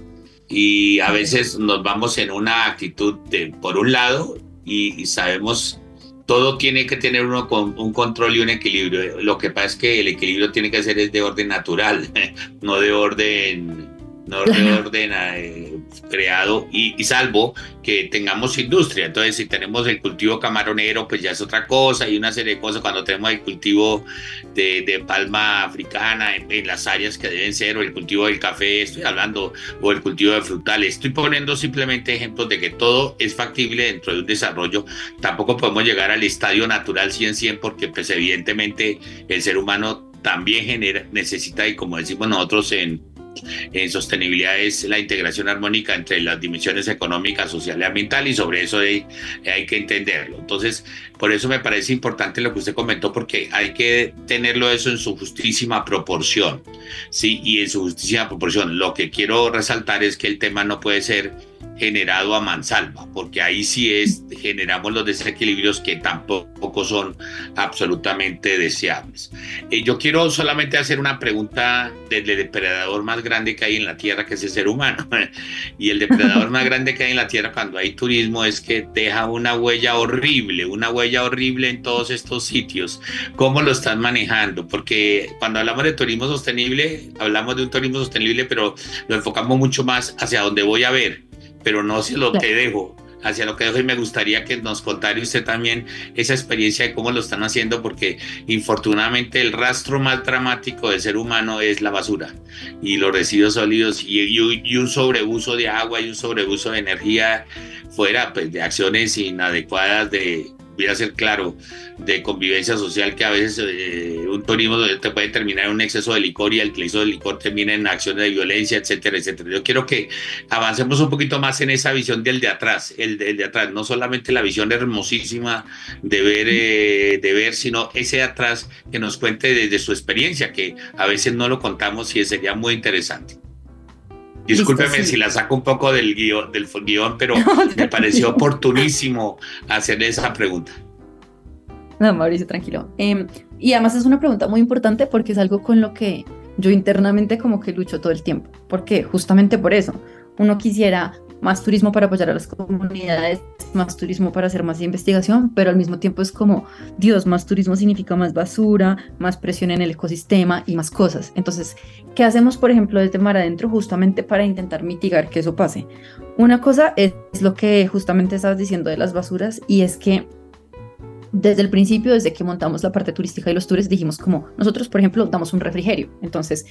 Y a veces nos vamos en una actitud de, por un lado, y, y sabemos... Todo tiene que tener uno con un control y un equilibrio. Lo que pasa es que el equilibrio tiene que ser es de orden natural, no de orden, no de orden eh, creado y, y salvo que tengamos industria. Entonces, si tenemos el cultivo camaronero, pues ya es otra cosa y una serie de cosas. Cuando tenemos el cultivo de, de palma africana en, en las áreas que deben ser, o el cultivo del café, estoy hablando, o el cultivo de frutales. Estoy poniendo simplemente ejemplos de que todo es factible dentro de un desarrollo. Tampoco podemos llegar al estadio natural cien cien porque pues evidentemente el ser humano también genera, necesita, y como decimos nosotros en en sostenibilidad, es la integración armónica entre las dimensiones económica, social y ambiental, y sobre eso hay, hay que entenderlo. Entonces, por eso me parece importante lo que usted comentó, porque hay que tenerlo eso en su justísima proporción, ¿sí? Y en su justísima proporción. Lo que quiero resaltar es que el tema no puede ser generado a mansalva, porque ahí sí es, generamos los desequilibrios que tampoco son absolutamente deseables. Eh, yo quiero solamente hacer una pregunta del depredador más grande que hay en la Tierra, que es el ser humano. Y el depredador más grande que hay en la Tierra cuando hay turismo es que deja una huella horrible, una huella horrible en todos estos sitios. ¿Cómo lo están manejando? Porque cuando hablamos de turismo sostenible, hablamos de un turismo sostenible, pero lo enfocamos mucho más hacia donde voy a ver, pero no hacia lo que dejo, hacia lo que dejo, y me gustaría que nos contara usted también esa experiencia de cómo lo están haciendo, porque infortunadamente el rastro más dramático del ser humano es la basura y los residuos sólidos y, y, y un sobreuso de agua y un sobreuso de energía fuera pues, de acciones inadecuadas de, voy a ser claro, de convivencia social, que a veces eh, un turismo te puede terminar en un exceso de licor y el exceso de licor termina en acciones de violencia, etcétera, etcétera. Yo quiero que avancemos un poquito más en esa visión del de atrás, el de, el de atrás, no solamente la visión hermosísima de ver, eh, de ver, sino ese de atrás, que nos cuente desde su experiencia, que a veces no lo contamos y sería muy interesante. Discúlpeme Listo, sí. si la saco un poco del guión, del guión, pero me pareció oportunísimo hacerle esa pregunta. No, Mauricio, tranquilo. Eh, y además es una pregunta muy importante porque es algo con lo que yo internamente como que lucho todo el tiempo. ¿Por qué? Justamente por eso. Uno quisiera más turismo para apoyar a las comunidades, más turismo para hacer más investigación, pero al mismo tiempo es como, Dios, más turismo significa más basura, más presión en el ecosistema y más cosas. Entonces, ¿qué hacemos, por ejemplo, desde Mar Adentro justamente para intentar mitigar que eso pase? Una cosa es lo que justamente estabas diciendo de las basuras, y es que desde el principio, desde que montamos la parte turística y los tours, dijimos como, nosotros, por ejemplo, damos un refrigerio. Entonces,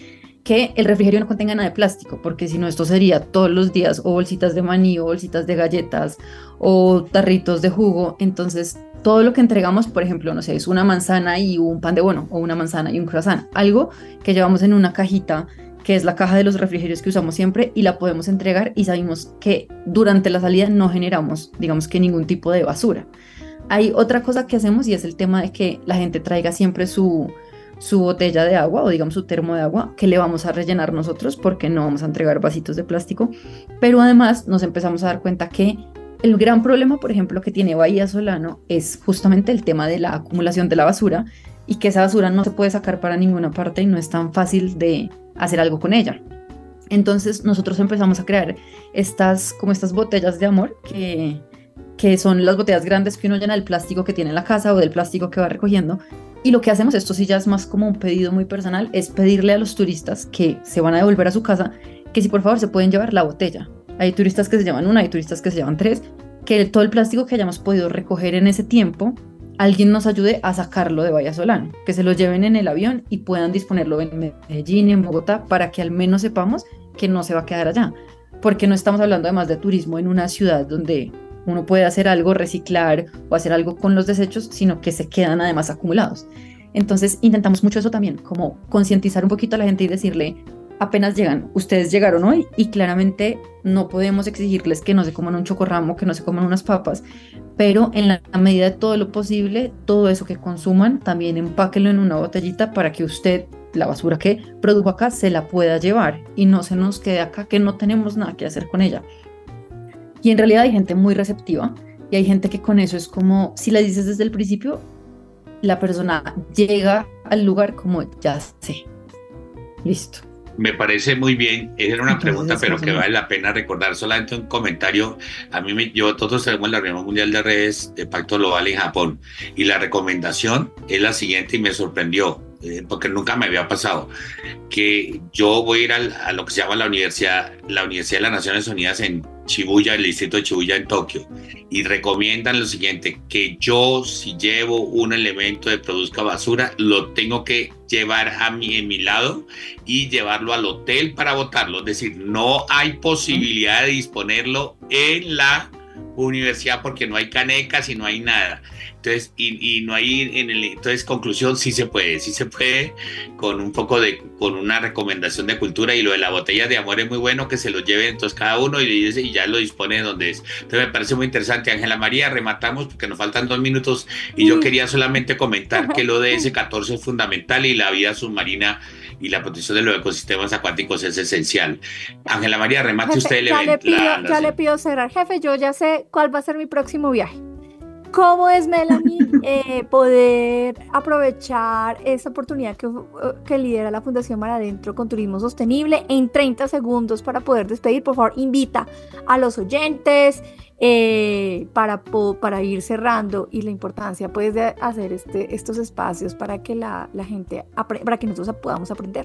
que el refrigerio no contenga nada de plástico, porque si no esto sería todos los días o bolsitas de maní o bolsitas de galletas o tarritos de jugo. Entonces todo lo que entregamos, por ejemplo, no sé, es una manzana y un pan de bono o una manzana y un croissant, algo que llevamos en una cajita que es la caja de los refrigerios que usamos siempre y la podemos entregar y sabemos que durante la salida no generamos, digamos que ningún tipo de basura. Hay otra cosa que hacemos y es el tema de que la gente traiga siempre su su botella de agua o digamos su termo de agua que le vamos a rellenar nosotros porque no vamos a entregar vasitos de plástico, pero además nos empezamos a dar cuenta que el gran problema, por ejemplo, que tiene Bahía Solano es justamente el tema de la acumulación de la basura y que esa basura no se puede sacar para ninguna parte y no es tan fácil de hacer algo con ella. Entonces nosotros empezamos a crear estas, como estas botellas de amor que, que son las botellas grandes que uno llena del plástico que tiene en la casa o del plástico que va recogiendo. Y lo que hacemos, esto sí ya es más como un pedido muy personal, es pedirle a los turistas que se van a devolver a su casa que si por favor se pueden llevar la botella. Hay turistas que se llevan una, hay turistas que se llevan tres, que todo el plástico que hayamos podido recoger en ese tiempo, alguien nos ayude a sacarlo de Bahía Solano, que se lo lleven en el avión y puedan disponerlo en Medellín, en Bogotá, para que al menos sepamos que no se va a quedar allá. Porque no estamos hablando además de turismo en una ciudad donde uno puede hacer algo, reciclar o hacer algo con los desechos, sino que se quedan además acumulados. Entonces intentamos mucho eso también, como concientizar un poquito a la gente y decirle, apenas llegan, ustedes llegaron hoy y claramente no podemos exigirles que no se coman un chocorramo, que no se coman unas papas, pero en la medida de todo lo posible, todo eso que consuman, también empáquenlo en una botellita para que usted, la basura que produjo acá, se la pueda llevar y no se nos quede acá que no tenemos nada que hacer con ella. Y en realidad hay gente muy receptiva y hay gente que con eso es como, si le dices desde el principio, la persona llega al lugar como ya sé, listo. Me parece muy bien. Esa era una Entonces, pregunta, pero que vale la pena recordar. Solamente un comentario. A mí, me, yo, todos tenemos la reunión mundial de redes de Pacto Global en Japón y la recomendación es la siguiente y me sorprendió, eh, porque nunca me había pasado, que yo voy a ir al, a lo que se llama la Universidad, la Universidad de las Naciones Unidas en Shibuya, el distrito de Shibuya en Tokio, y recomiendan lo siguiente, que yo si llevo un elemento que produzca basura, lo tengo que llevar a mí en mi lado y llevarlo al hotel para botarlo, es decir, no hay posibilidad de disponerlo en la universidad porque no hay canecas y no hay nada. Entonces, y, y no hay en el, entonces, conclusión, sí se puede, sí se puede con un poco de, con una recomendación de cultura, y lo de la botella de amor es muy bueno que se lo lleven entonces cada uno y, y ya lo dispone donde es. Entonces me parece muy interesante. Ángela María, rematamos porque nos faltan dos minutos y yo quería solamente comentar que lo de ese catorce es fundamental y la vida submarina y la protección de los ecosistemas acuáticos es esencial. Ángela María, remate Jefe, usted el ya evento. Le pido, la, la, ya le pido cerrar. Jefe, yo ya sé cuál va a ser mi próximo viaje. ¿Cómo es, Melanie, eh, poder aprovechar esa oportunidad que, que lidera la Fundación Mar Adentro con Turismo Sostenible en treinta segundos para poder despedir? Por favor, invita a los oyentes eh, para, para ir cerrando y la importancia pues, de hacer este, estos espacios para que la, la gente, para que nosotros podamos aprender.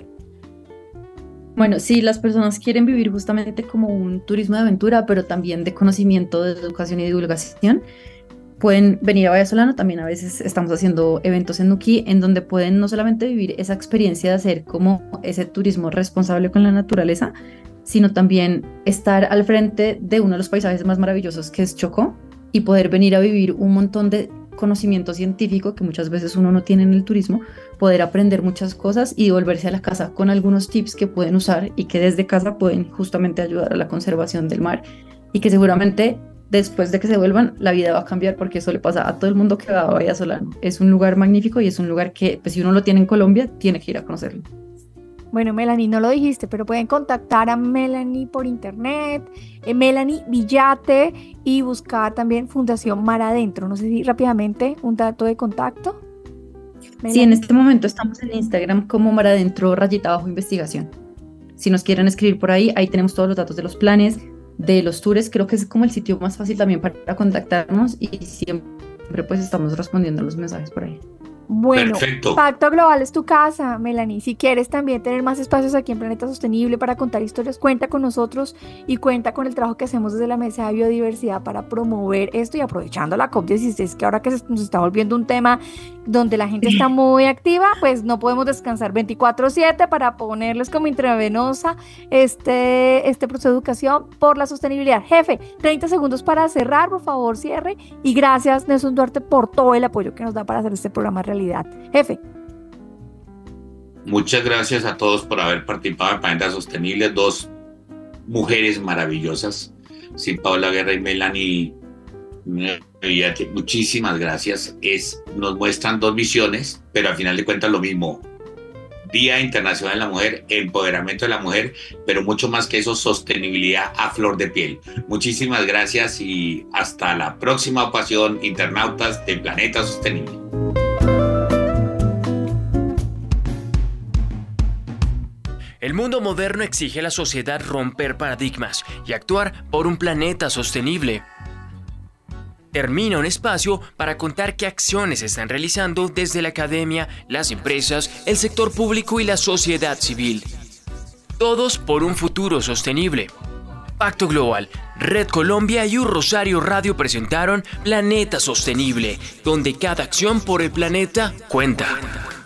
Bueno, si las personas quieren vivir justamente como un turismo de aventura, pero también de conocimiento, de educación y divulgación, pueden venir a Bahía Solano. También a veces estamos haciendo eventos en Nuquí en donde pueden no solamente vivir esa experiencia de hacer como ese turismo responsable con la naturaleza, sino también estar al frente de uno de los paisajes más maravillosos que es Chocó y poder venir a vivir un montón de conocimiento científico que muchas veces uno no tiene en el turismo, poder aprender muchas cosas y volverse a la casa con algunos tips que pueden usar y que desde casa pueden justamente ayudar a la conservación del mar y que seguramente después de que se vuelvan, la vida va a cambiar porque eso le pasa a todo el mundo que va a Bahía Solano. Es un lugar magnífico y es un lugar que, pues, si uno lo tiene en Colombia, tiene que ir a conocerlo. Bueno, Melanie, no lo dijiste, pero pueden contactar a Melanie por internet, eh, Melanie Villate, y buscar también Fundación Mar Adentro. No sé si rápidamente un dato de contacto. Melanie. Sí, en este momento estamos en Instagram como Mar Adentro rayita bajo investigación. Si nos quieren escribir por ahí, ahí tenemos todos los datos de los planes, de los tours. Creo que es como el sitio más fácil también para contactarnos y siempre pues estamos respondiendo los mensajes por ahí. Bueno, Perfecto. Pacto Global es tu casa, Melanie. Si quieres también tener más espacios aquí en Planeta Sostenible para contar historias, cuenta con nosotros y cuenta con el trabajo que hacemos desde la Mesa de Biodiversidad para promover esto y aprovechando la COP dieciséis, que ahora que se nos está volviendo un tema donde la gente está muy activa, pues no podemos descansar veinticuatro siete para ponerles como intravenosa este, este proceso de educación por la sostenibilidad. Jefe, treinta segundos para cerrar, por favor, cierre. Y gracias, Nelson Duarte, por todo el apoyo que nos da para hacer este programa realidad. Jefe. Muchas gracias a todos por haber participado en Planeta Sostenible. Dos mujeres maravillosas, sí, Paula Guerra y Melanie. Muchísimas gracias. Es, nos muestran dos visiones, pero al final de cuentas lo mismo. Día Internacional de la Mujer, empoderamiento de la mujer, pero mucho más que eso, sostenibilidad a flor de piel. Muchísimas gracias y hasta la próxima ocasión, internautas de Planeta Sostenible. El mundo moderno exige a la sociedad romper paradigmas y actuar por un planeta sostenible. Termina un espacio para contar qué acciones se están realizando desde la academia, las empresas, el sector público y la sociedad civil. Todos por un futuro sostenible. Pacto Global, Red Colombia y Un Rosario Radio presentaron Planeta Sostenible, donde cada acción por el planeta cuenta.